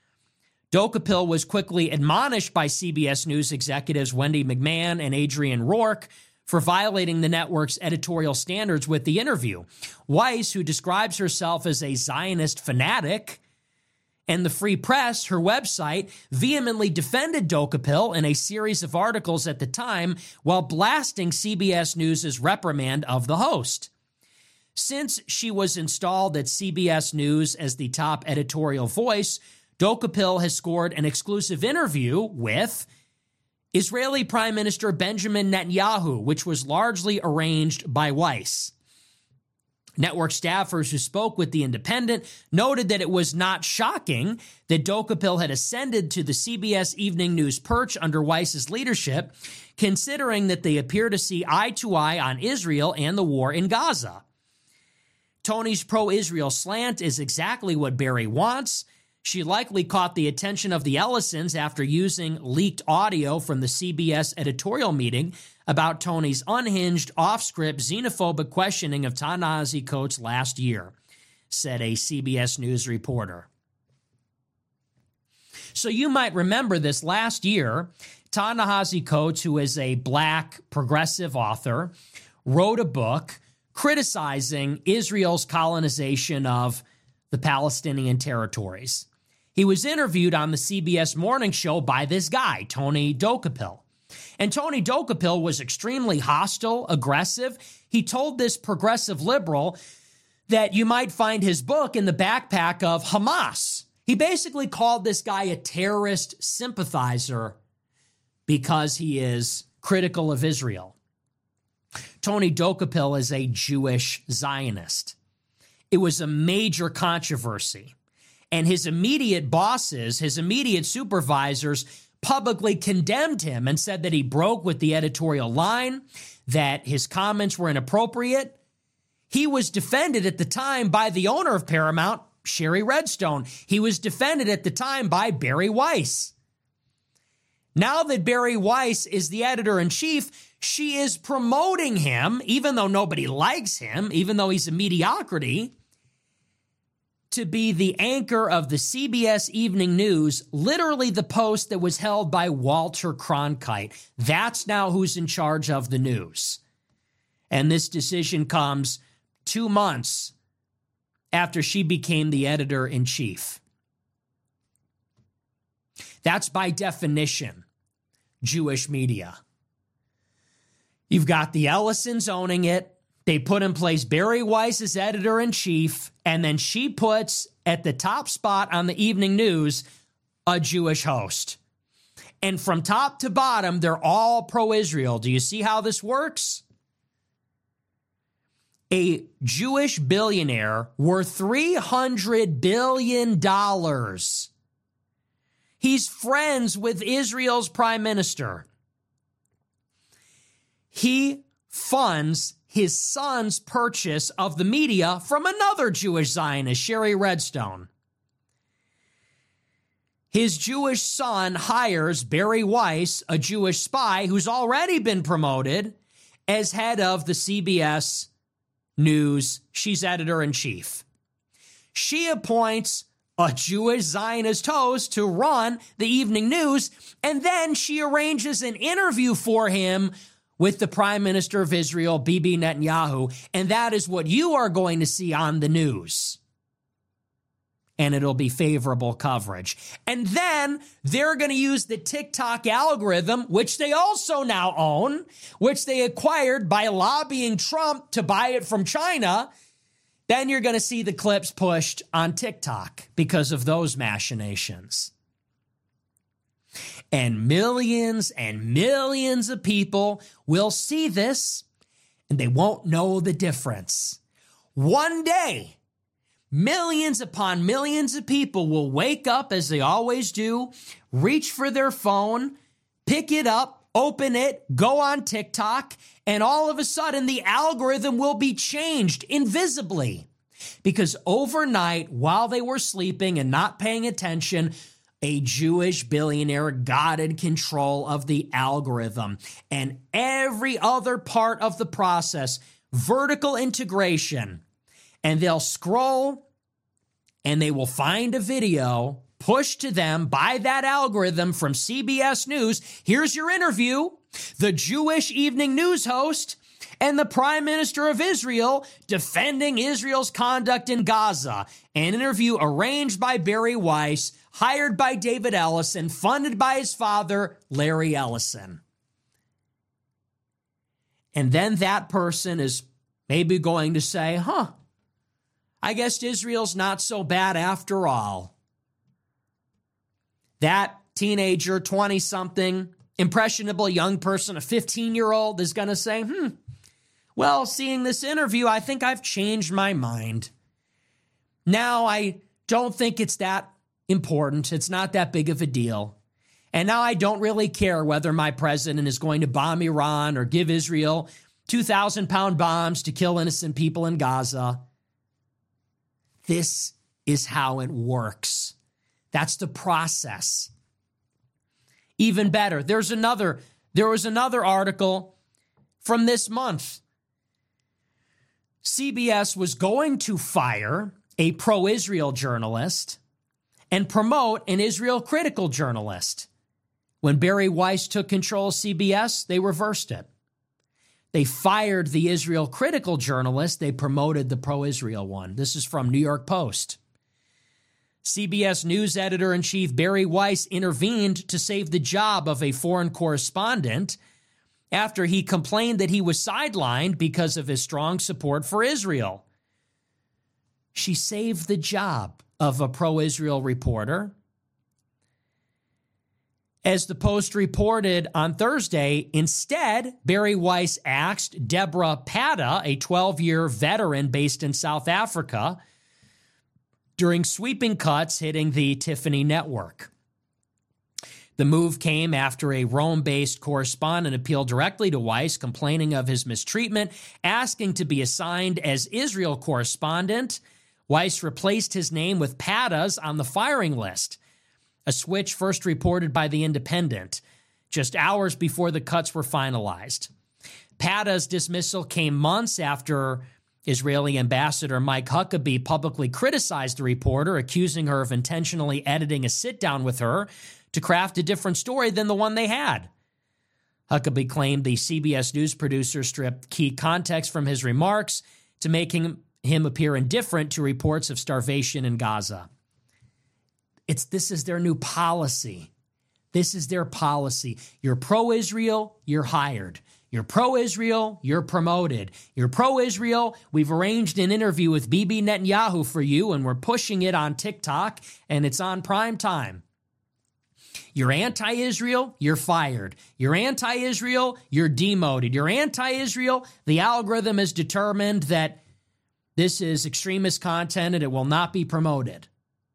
Dokapil was quickly admonished by C B S News executives Wendy McMahon and Adrienne Roark for violating the network's editorial standards with the interview. Weiss, who describes herself as a Zionist fanatic, and the Free Press, her website, vehemently defended Dokapil in a series of articles at the time while blasting C B S News' reprimand of the host. Since she was installed at C B S News as the top editorial voice, Dokapil has scored an exclusive interview with Israeli Prime Minister Benjamin Netanyahu, which was largely arranged by Weiss. Network staffers who spoke with The Independent noted that it was not shocking that Dokapil had ascended to the C B S Evening News perch under Weiss's leadership, considering that they appear to see eye to eye on Israel and the war in Gaza. Tony's pro-Israel slant is exactly what Barry wants. She likely caught the attention of the Ellisons after using leaked audio from the C B S editorial meeting about Tony's unhinged, off-script, xenophobic questioning of Ta-Nehisi Coates last year, said a C B S News reporter. So you might remember this last year, Ta-Nehisi Coates, who is a black progressive author, wrote a book criticizing Israel's colonization of the Palestinian territories. He was interviewed on the C B S morning show by this guy, Tony Dokoupil. And Tony Dokoupil was extremely hostile, aggressive. He told this progressive liberal that you might find his book in the backpack of Hamas. He basically called this guy a terrorist sympathizer because he is critical of Israel. Tony Dokoupil is a Jewish Zionist. It was a major controversy. And his immediate bosses, his immediate supervisors, publicly condemned him and said that he broke with the editorial line, that his comments were inappropriate. He was defended at the time by the owner of Paramount, Sherry Redstone. He was defended at the time by Bari Weiss. Now that Bari Weiss is the editor-in-chief, she is promoting him, even though nobody likes him, even though he's a mediocrity, to be the anchor of the C B S Evening News, literally the post that was held by Walter Cronkite. That's now who's in charge of the news. And this decision comes two months after she became the editor-in-chief. That's by definition Jewish media. You've got the Ellisons owning it. They put in place Bari Weiss as editor-in-chief, and then she puts at the top spot on the evening news a Jewish host. And from top to bottom, they're all pro-Israel. Do you see how this works? A Jewish billionaire worth three hundred billion dollars. He's friends with Israel's prime minister. He funds his son's purchase of the media from another Jewish Zionist, Sherry Redstone. His Jewish son hires Bari Weiss, a Jewish spy who's already been promoted, as head of the C B S News. She's editor-in-chief. She appoints a Jewish Zionist host to run the evening news, and then she arranges an interview for him with the Prime Minister of Israel, Bibi Netanyahu, and that is what you are going to see on the news. And it'll be favorable coverage. And then they're going to use the TikTok algorithm, which they also now own, which they acquired by lobbying Trump to buy it from China. Then you're going to see the clips pushed on TikTok because of those machinations. And millions and millions of people will see this, and they won't know the difference. One day, millions upon millions of people will wake up, as they always do, reach for their phone, pick it up, open it, go on TikTok, and all of a sudden the algorithm will be changed invisibly. Because overnight, while they were sleeping and not paying attention, a Jewish billionaire got in control of the algorithm and every other part of the process, vertical integration. And they'll scroll and they will find a video pushed to them by that algorithm from C B S News. Here's your interview. The Jewish evening news host and the Prime Minister of Israel defending Israel's conduct in Gaza. An interview arranged by Bari Weiss, hired by David Ellison, funded by his father, Larry Ellison. And then that person is maybe going to say, huh, I guess Israel's not so bad after all. That teenager, twenty-something, impressionable young person, a fifteen-year-old is going to say, hmm, well, seeing this interview, I think I've changed my mind. Now I don't think it's that important. It's not that big of a deal. And now I don't really care whether my president is going to bomb Iran or give Israel two thousand pound bombs to kill innocent people in Gaza. This is how it works. That's the process. Even better, there's another, there was another article from this month. C B S was going to fire a pro-Israel journalist and promote an Israel-critical journalist. When Barry Weiss took control of C B S, they reversed it. They fired the Israel critical journalist. They promoted the pro-Israel one. This is from New York Post. C B S News editor-in-chief Barry Weiss intervened to save the job of a foreign correspondent after he complained that he was sidelined because of his strong support for Israel. She saved the job of a pro-Israel reporter. As the Post reported on Thursday, instead, Barry Weiss asked Deborah Patta, a twelve-year veteran based in South Africa, during sweeping cuts hitting the Tiffany network. The move came after a Rome-based correspondent appealed directly to Weiss, complaining of his mistreatment, asking to be assigned as Israel correspondent. Weiss replaced his name with Patta's on the firing list, a switch first reported by The Independent, just hours before the cuts were finalized. Patta's dismissal came months after Israeli Ambassador Mike Huckabee publicly criticized the reporter, accusing her of intentionally editing a sit-down with her to craft a different story than the one they had. Huckabee claimed the C B S News producer stripped key context from his remarks to making him appear indifferent to reports of starvation in Gaza. It's this is their new policy. This is their policy. You're pro-Israel, you're hired. You're pro-Israel, you're promoted. You're pro-Israel, we've arranged an interview with Bibi Netanyahu for you, and we're pushing it on TikTok, and it's on prime time. You're anti-Israel, you're fired. You're anti-Israel, you're demoted. You're anti-Israel, the algorithm has determined that this is extremist content and it will not be promoted.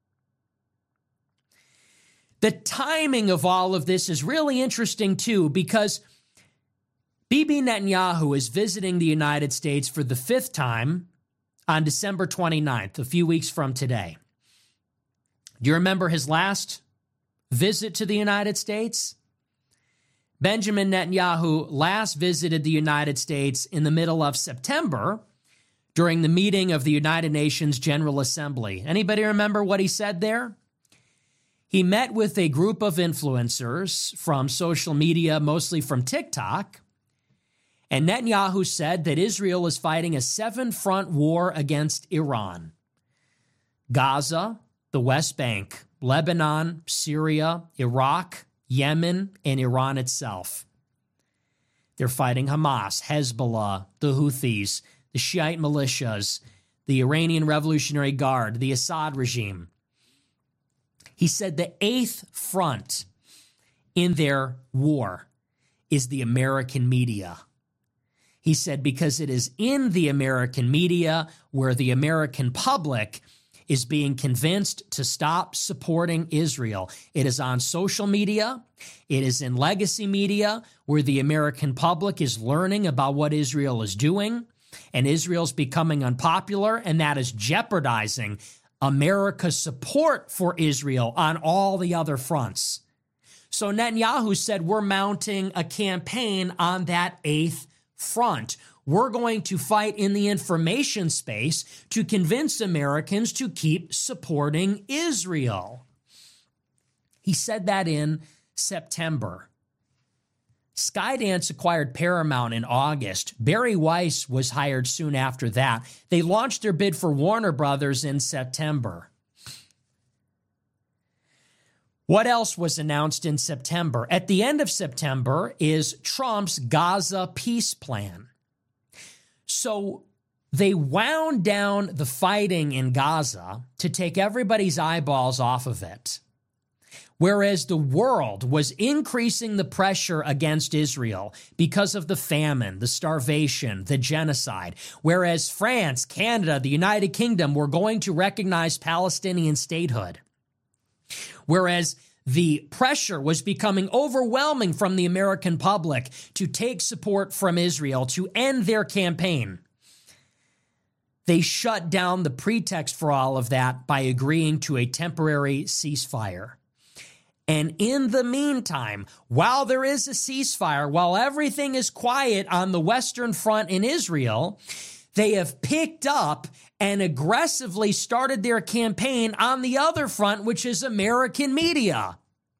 The timing of all of this is really interesting, too, because Bibi Netanyahu is visiting the United States for the fifth time on December twenty-ninth, a few weeks from today. Do you remember his last visit to the United States? Benjamin Netanyahu last visited the United States in the middle of September during the meeting of the United Nations General Assembly. Anybody remember what he said there? He met with a group of influencers from social media, mostly from TikTok, and Netanyahu said that Israel is fighting a seven-front war against Iran. Gaza, the West Bank, Lebanon, Syria, Iraq, Yemen, and Iran itself. They're fighting Hamas, Hezbollah, the Houthis, the Shiite militias, the Iranian Revolutionary Guard, the Assad regime. He said the eighth front in their war is the American media. He said because it is in the American media where the American public is being convinced to stop supporting Israel. It is on social media. It is in legacy media where the American public is learning about what Israel is doing, and Israel's becoming unpopular, and that is jeopardizing America's support for Israel on all the other fronts. So Netanyahu said, we're mounting a campaign on that eighth front. We're going to fight in the information space to convince Americans to keep supporting Israel. He said that in September. Skydance acquired Paramount in August. Barry Weiss was hired soon after that. They launched their bid for Warner Brothers in September. What else was announced in September? At the end of September is Trump's Gaza peace plan. So they wound down the fighting in Gaza to take everybody's eyeballs off of it. Whereas the world was increasing the pressure against Israel because of the famine, the starvation, the genocide. Whereas France, Canada, the United Kingdom were going to recognize Palestinian statehood. Whereas the pressure was becoming overwhelming from the American public to take support from Israel to end their campaign. They shut down the pretext for all of that by agreeing to a temporary ceasefire. And in the meantime, while there is a ceasefire, while everything is quiet on the Western Front in Israel, they have picked up and aggressively started their campaign on the other front, which is American media.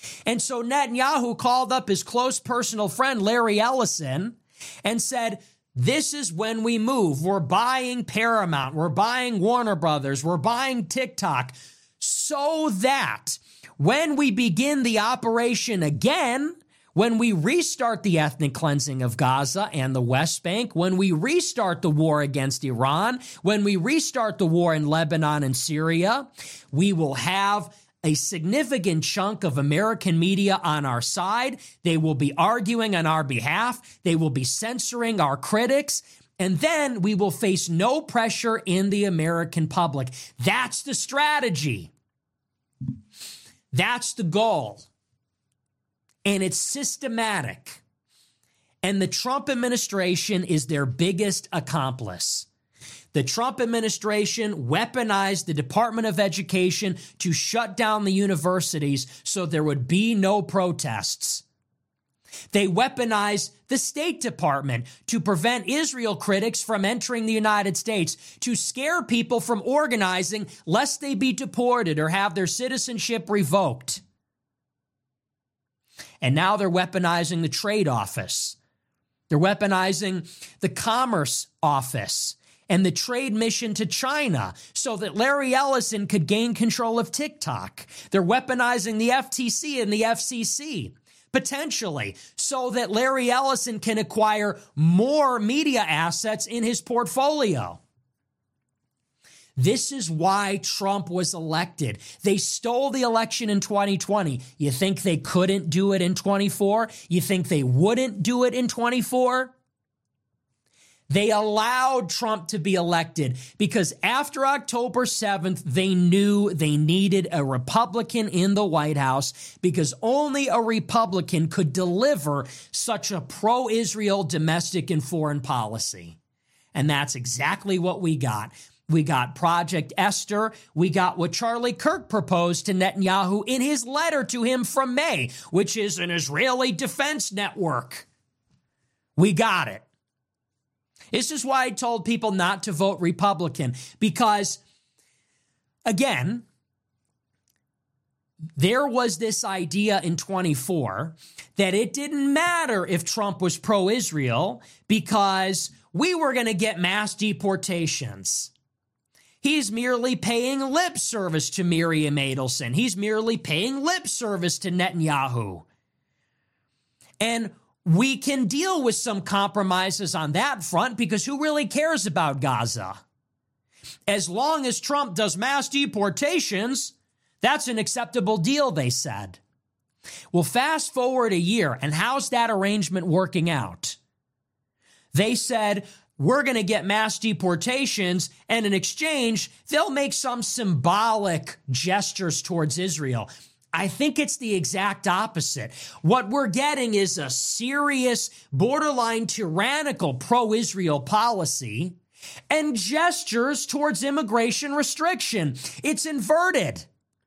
And so Netanyahu called up his close personal friend, Larry Ellison, and said, this is when we move. We're buying Paramount. We're buying Warner Brothers. We're buying TikTok so that when we begin the operation again, when we restart the ethnic cleansing of Gaza and the West Bank, when we restart the war against Iran, when we restart the war in Lebanon and Syria, we will have a significant chunk of American media on our side. They will be arguing on our behalf. They will be censoring our critics. And then we will face no pressure in the American public. That's the strategy. That's the goal. And it's systematic. And the Trump administration is their biggest accomplice. The Trump administration weaponized the Department of Education to shut down the universities so there would be no protests. They weaponized the State Department to prevent Israel critics from entering the United States, to scare people from organizing lest they be deported or have their citizenship revoked. And now they're weaponizing the Trade Office. They're weaponizing the Commerce Office and the trade mission to China so that Larry Ellison could gain control of TikTok. They're weaponizing the F T C and the F C C, potentially, so that Larry Ellison can acquire more media assets in his portfolio. This is why Trump was elected. They stole the election in twenty twenty. You think they couldn't do it in twenty-four? You think they wouldn't do it in twenty-four? They allowed Trump to be elected because after October seventh, they knew they needed a Republican in the White House because only a Republican could deliver such a pro-Israel domestic and foreign policy. And that's exactly what we got. We got Project Esther. We got what Charlie Kirk proposed to Netanyahu in his letter to him from May, which is an Israeli defense network. We got it. This is why I told people not to vote Republican, because, again, there was this idea in twenty-four that it didn't matter if Trump was pro-Israel because we were going to get mass deportations. He's merely paying lip service to Miriam Adelson. He's merely paying lip service to Netanyahu. And we can deal with some compromises on that front because who really cares about Gaza? As long as Trump does mass deportations, that's an acceptable deal, they said. Well, fast forward a year, and how's that arrangement working out? They said, we're going to get mass deportations, and in exchange, they'll make some symbolic gestures towards Israel. I think it's the exact opposite. What we're getting is a serious, borderline tyrannical pro-Israel policy and gestures towards immigration restriction. It's inverted.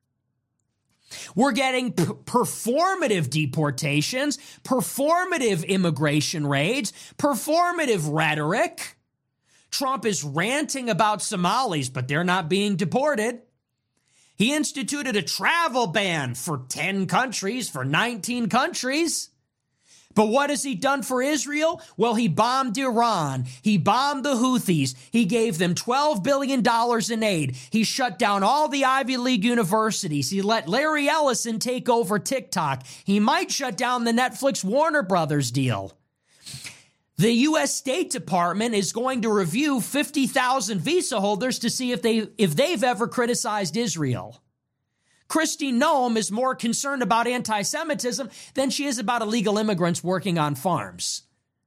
We're getting p- performative deportations, performative immigration raids, performative rhetoric. Trump is ranting about Somalis, but they're not being deported. He instituted a travel ban for ten countries, for nineteen countries. But what has he done for Israel? Well, he bombed Iran. He bombed the Houthis. He gave them twelve billion dollars in aid. He shut down all the Ivy League universities. He let Larry Ellison take over TikTok. He might shut down the Netflix Warner Brothers deal. The U S State Department is going to review fifty thousand visa holders to see if they if they've ever criticized Israel. Kristi Noem is more concerned about anti-Semitism than she is about illegal immigrants working on farms.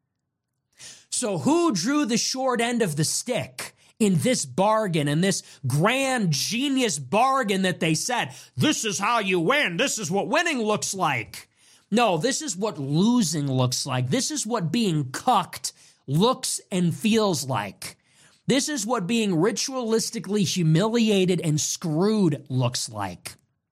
So who drew the short end of the stick in this bargain, in this grand genius bargain that they said, this is how you win, this is what winning looks like? No, this is what losing looks like. This is what being cucked looks and feels like. This is what being ritualistically humiliated and screwed looks like.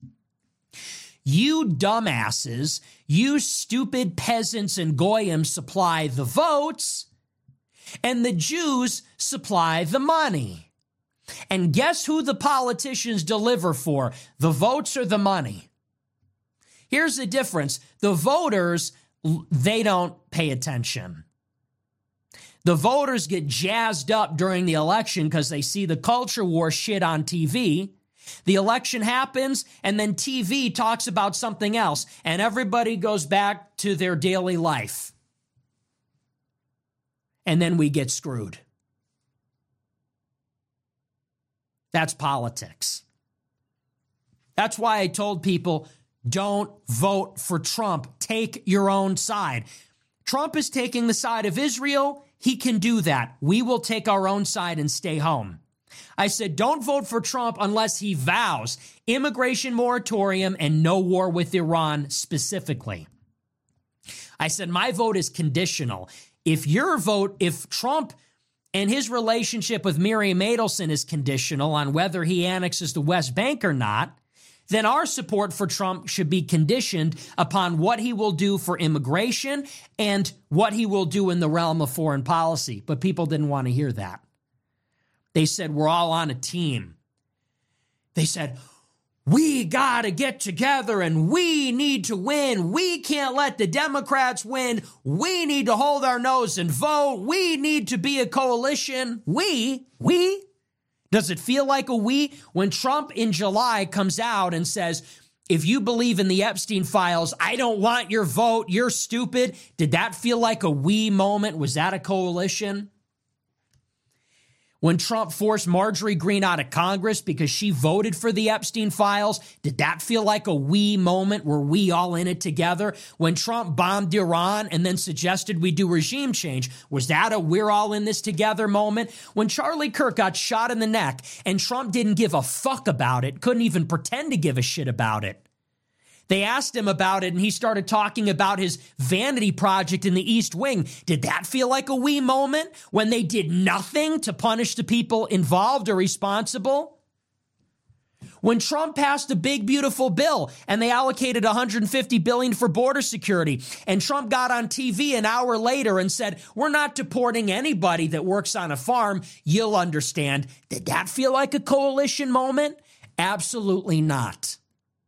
You dumbasses, you stupid peasants and goyim supply the votes, and the Jews supply the money. And guess who the politicians deliver for? The votes or the money? Here's the difference. The voters, they don't pay attention. The voters get jazzed up during the election because they see the culture war shit on T V. The election happens, and then T V talks about something else, and everybody goes back to their daily life. And then we get screwed. That's politics. That's why I told people, don't vote for Trump. Take your own side. Trump is taking the side of Israel. He can do that. We will take our own side and stay home. I said, don't vote for Trump unless he vows immigration moratorium and no war with Iran specifically. I said, my vote is conditional. If your vote, if Trump and his relationship with Miriam Adelson is conditional on whether he annexes the West Bank or not, then our support for Trump should be conditioned upon what he will do for immigration and what he will do in the realm of foreign policy. But people didn't want to hear that. They said, we're all on a team. They said, we got to get together and we need to win. We can't let the Democrats win. We need to hold our nose and vote. We need to be a coalition. We, we. Does it feel like a we? When Trump in July comes out and says, if you believe in the Epstein files, I don't want your vote, you're stupid. Did that feel like a we moment? Was that a coalition? When Trump forced Marjorie Greene out of Congress because she voted for the Epstein files, did that feel like a we moment? Were we all in it together? When Trump bombed Iran and then suggested we do regime change, was that a we're all in this together moment? When Charlie Kirk got shot in the neck and Trump didn't give a fuck about it, couldn't even pretend to give a shit about it. They asked him about it and he started talking about his vanity project in the East Wing. Did that feel like a we moment when they did nothing to punish the people involved or responsible? When Trump passed a big, beautiful bill and they allocated one hundred fifty billion dollars for border security, and Trump got on T V an hour later and said, we're not deporting anybody that works on a farm, you'll understand. Did that feel like a coalition moment? Absolutely not.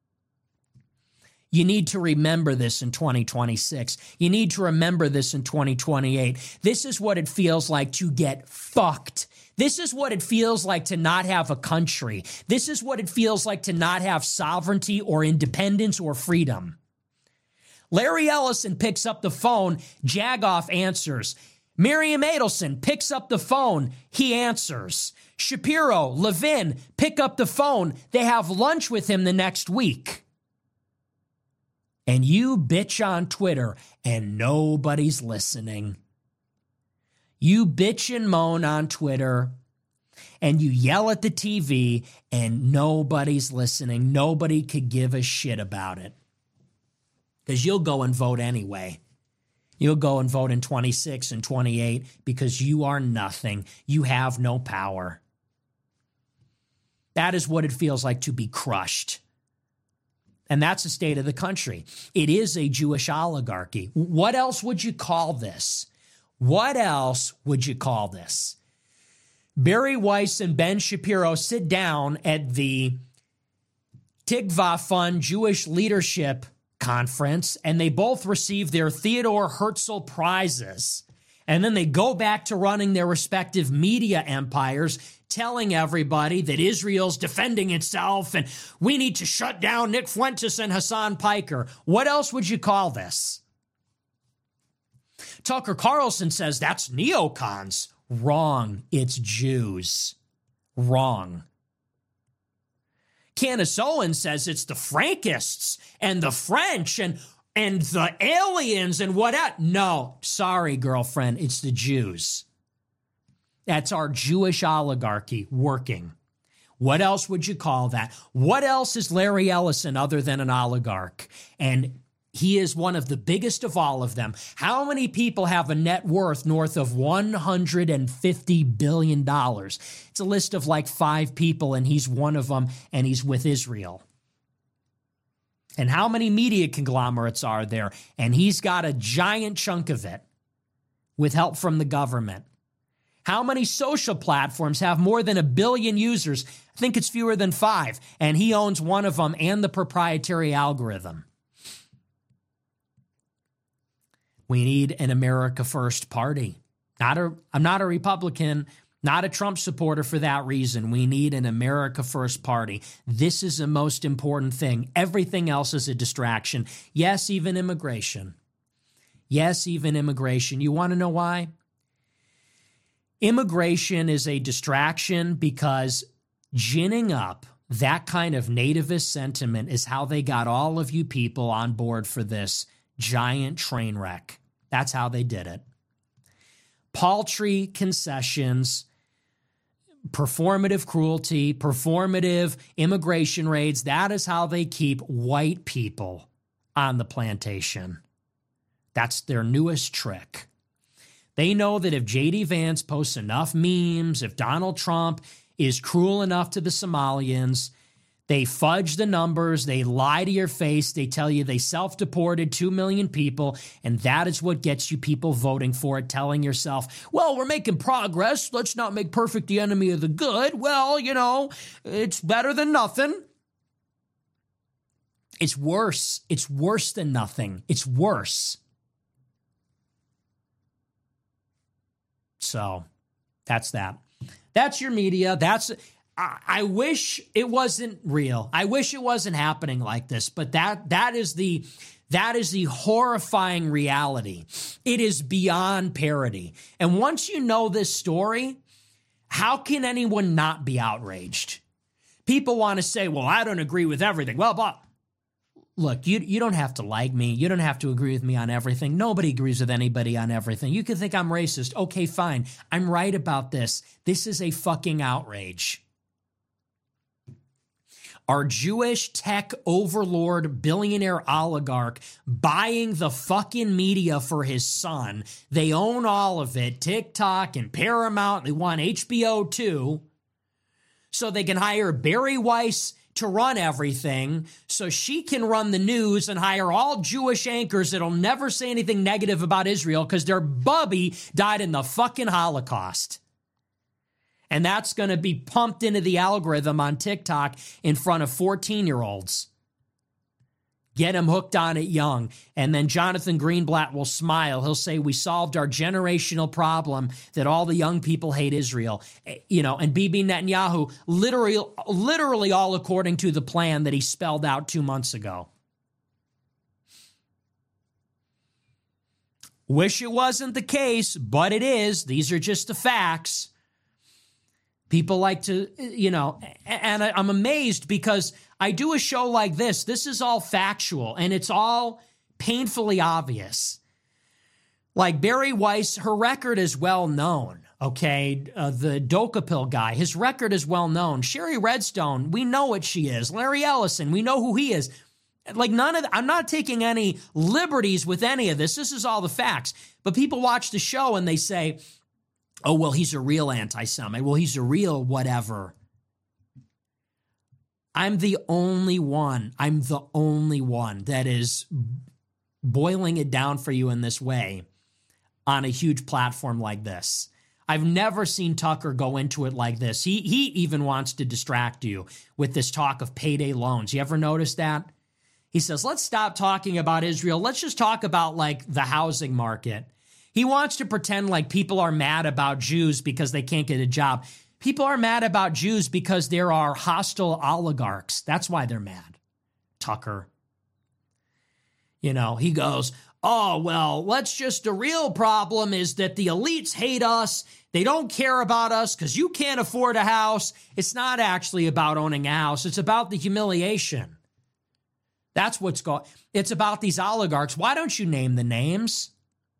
You need to remember this in twenty twenty-six. You need to remember this in twenty twenty-eight. This is what it feels like to get fucked. This is what it feels like to not have a country. This is what it feels like to not have sovereignty or independence or freedom. Larry Ellison picks up the phone. Jagoff answers. Miriam Adelson picks up the phone. He answers. Shapiro, Levin pick up the phone. They have lunch with him the next week. And you bitch on Twitter and nobody's listening. You bitch and moan on Twitter and you yell at the T V and nobody's listening. Nobody could give a shit about it. Because you'll go and vote anyway. You'll go and vote in twenty-six and twenty-eight because you are nothing. You have no power. That is what it feels like to be crushed. And that's the state of the country. It is a Jewish oligarchy. What else would you call this? What else would you call this? Barry Weiss and Ben Shapiro sit down at the Tikva Fund Jewish Leadership Conference, and they both receive their Theodore Herzl prizes. And then they go back to running their respective media empires, telling everybody that Israel's defending itself and we need to shut down Nick Fuentes and Hassan Piker. What else would you call this? Tucker Carlson says that's neocons. Wrong. It's Jews. Wrong. Candace Owens says it's the Frankists and the French and and the aliens and what else. No, sorry, girlfriend. It's the Jews. That's our Jewish oligarchy working. What else would you call that? What else is Larry Ellison other than an oligarch? And he is one of the biggest of all of them. How many people have a net worth north of one hundred fifty billion dollars? It's a list of like five people, and he's one of them, and he's with Israel. And how many media conglomerates are there? And he's got a giant chunk of it with help from the government. How many social platforms have more than a billion users? I think it's fewer than five. And he owns one of them and the proprietary algorithm. We need an America First party. Not a, I'm not a Republican, not a Trump supporter for that reason. We need an America First party. This is the most important thing. Everything else is a distraction. Yes, even immigration. Yes, even immigration. You want to know why? Immigration is a distraction because ginning up that kind of nativist sentiment is how they got all of you people on board for this giant train wreck. That's how they did it. Paltry concessions, performative cruelty, performative immigration raids. That is how they keep white people on the plantation. That's their newest trick. They know that if J D Vance posts enough memes, if Donald Trump is cruel enough to the Somalians, they fudge the numbers, they lie to your face, they tell you they self-deported two million people, and that is what gets you people voting for it, telling yourself, well, we're making progress, let's not make perfect the enemy of the good. Well, you know, it's better than nothing. It's worse. It's worse than nothing. It's worse. So that's that. That's your media. That's, I, I wish it wasn't real. I wish it wasn't happening like this, but that, that is the, that is the horrifying reality. It is beyond parody. And once you know this story, how can anyone not be outraged? People want to say, well, I don't agree with everything. Well, but look, you you don't have to like me. You don't have to agree with me on everything. Nobody agrees with anybody on everything. You can think I'm racist. Okay, fine. I'm right about this. This is a fucking outrage. Our Jewish tech overlord billionaire oligarch buying the fucking media for his son. They own all of it. TikTok and Paramount. They want H B O too. So they can hire Barry Weiss to run everything, so she can run the news and hire all Jewish anchors that'll never say anything negative about Israel because their bubby died in the fucking Holocaust. And that's going to be pumped into the algorithm on TikTok in front of fourteen-year-olds. Get him hooked on it young. And then Jonathan Greenblatt will smile. He'll say, we solved our generational problem that all the young people hate Israel. You know, and Bibi Netanyahu, literally, literally all according to the plan that he spelled out two months ago. Wish it wasn't the case, but it is. These are just the facts. People like to, you know, and I'm amazed because I do a show like this. This is all factual and it's all painfully obvious. Like Barry Weiss, her record is well known. Okay, uh, the Doka Pill guy, his record is well known. Sherry Redstone, we know what she is. Larry Ellison, we know who he is. Like none of, the, I'm not taking any liberties with any of this. This is all the facts. But people watch the show and they say, oh, well, he's a real anti-Semite. Well, he's a real whatever. I'm the only one. I'm the only one that is boiling it down for you in this way on a huge platform like this. I've never seen Tucker go into it like this. He he even wants to distract you with this talk of payday loans. You ever notice that? He says, let's stop talking about Israel. Let's just talk about like the housing market. He wants to pretend like people are mad about Jews because they can't get a job. People are mad about Jews because there are hostile oligarchs. That's why they're mad. Tucker. You know, he goes, oh, well, let's just, the real problem is that the elites hate us. They don't care about us because you can't afford a house. It's not actually about owning a house. It's about the humiliation. That's what's going, it's about these oligarchs. Why don't you name the names?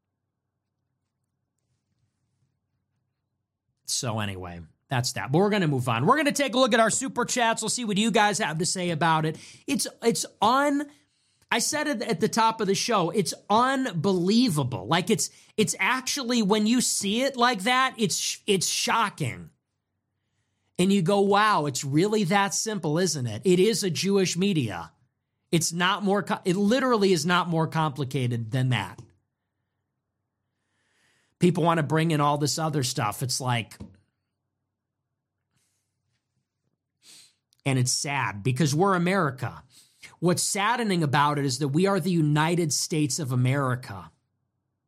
So anyway, that's that. But we're going to move on. We're going to take a look at our super chats. We'll see what you guys have to say about it. It's it's un. I said it at the top of the show. It's unbelievable. Like it's it's actually when you see it like that, it's it's shocking. And you go, wow, it's really that simple, isn't it? It is a Jewish media. It's not more. It literally is not more complicated than that. People want to bring in all this other stuff. It's like, and it's sad because we're America. What's saddening about it is that we are the United States of America.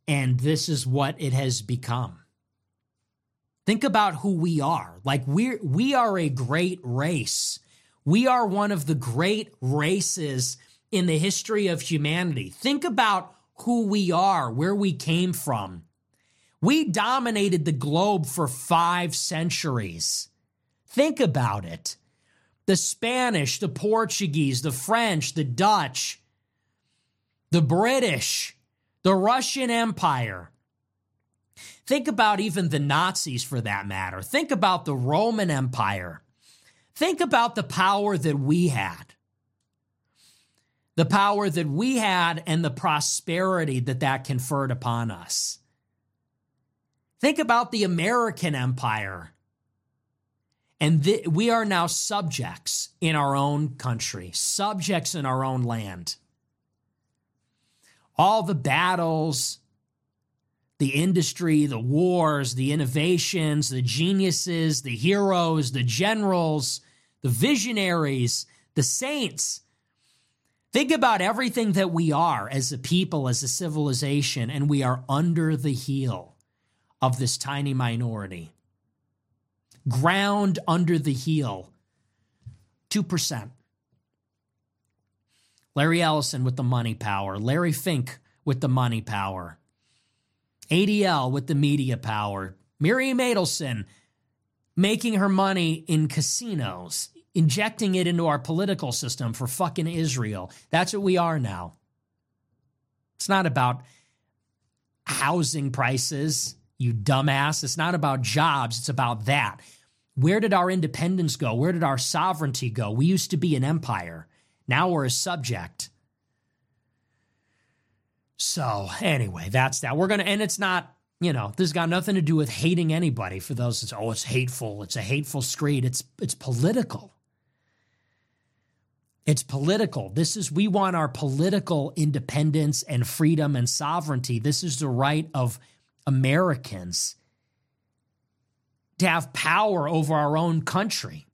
And this is what it has become. Think about who we are. Like we're, we are a great race. We are one of the great races in the history of humanity. Think about who we are, where we came from. We dominated the globe for five centuries. Think about it. The Spanish, the Portuguese, the French, the Dutch, the British, the Russian Empire. Think about even the Nazis for that matter. Think about the Roman Empire. Think about the power that we had. The power that we had and the prosperity that that conferred upon us. Think about the American Empire. And th- we are now subjects in our own country, subjects in our own land. All the battles, the industry, the wars, the innovations, the geniuses, the heroes, the generals, the visionaries, the saints. Think about everything that we are as a people, as a civilization, and we are under the heel of this tiny minority. Ground under the heel, two percent. Larry Ellison with the money power. Larry Fink with the money power. A D L with the media power. Miriam Adelson making her money in casinos, injecting it into our political system for fucking Israel. That's what we are now. It's not about housing prices, you dumbass. It's not about jobs. It's about that. Where did our independence go? Where did our sovereignty go? We used to be an empire. Now we're a subject. So anyway, that's that. We're going to, and it's not, you know, this has got nothing to do with hating anybody. For those that say, oh, it's hateful. It's a hateful screed. It's, it's political. It's political. This is, we want our political independence and freedom and sovereignty. This is the right of Americans to have power over our own country.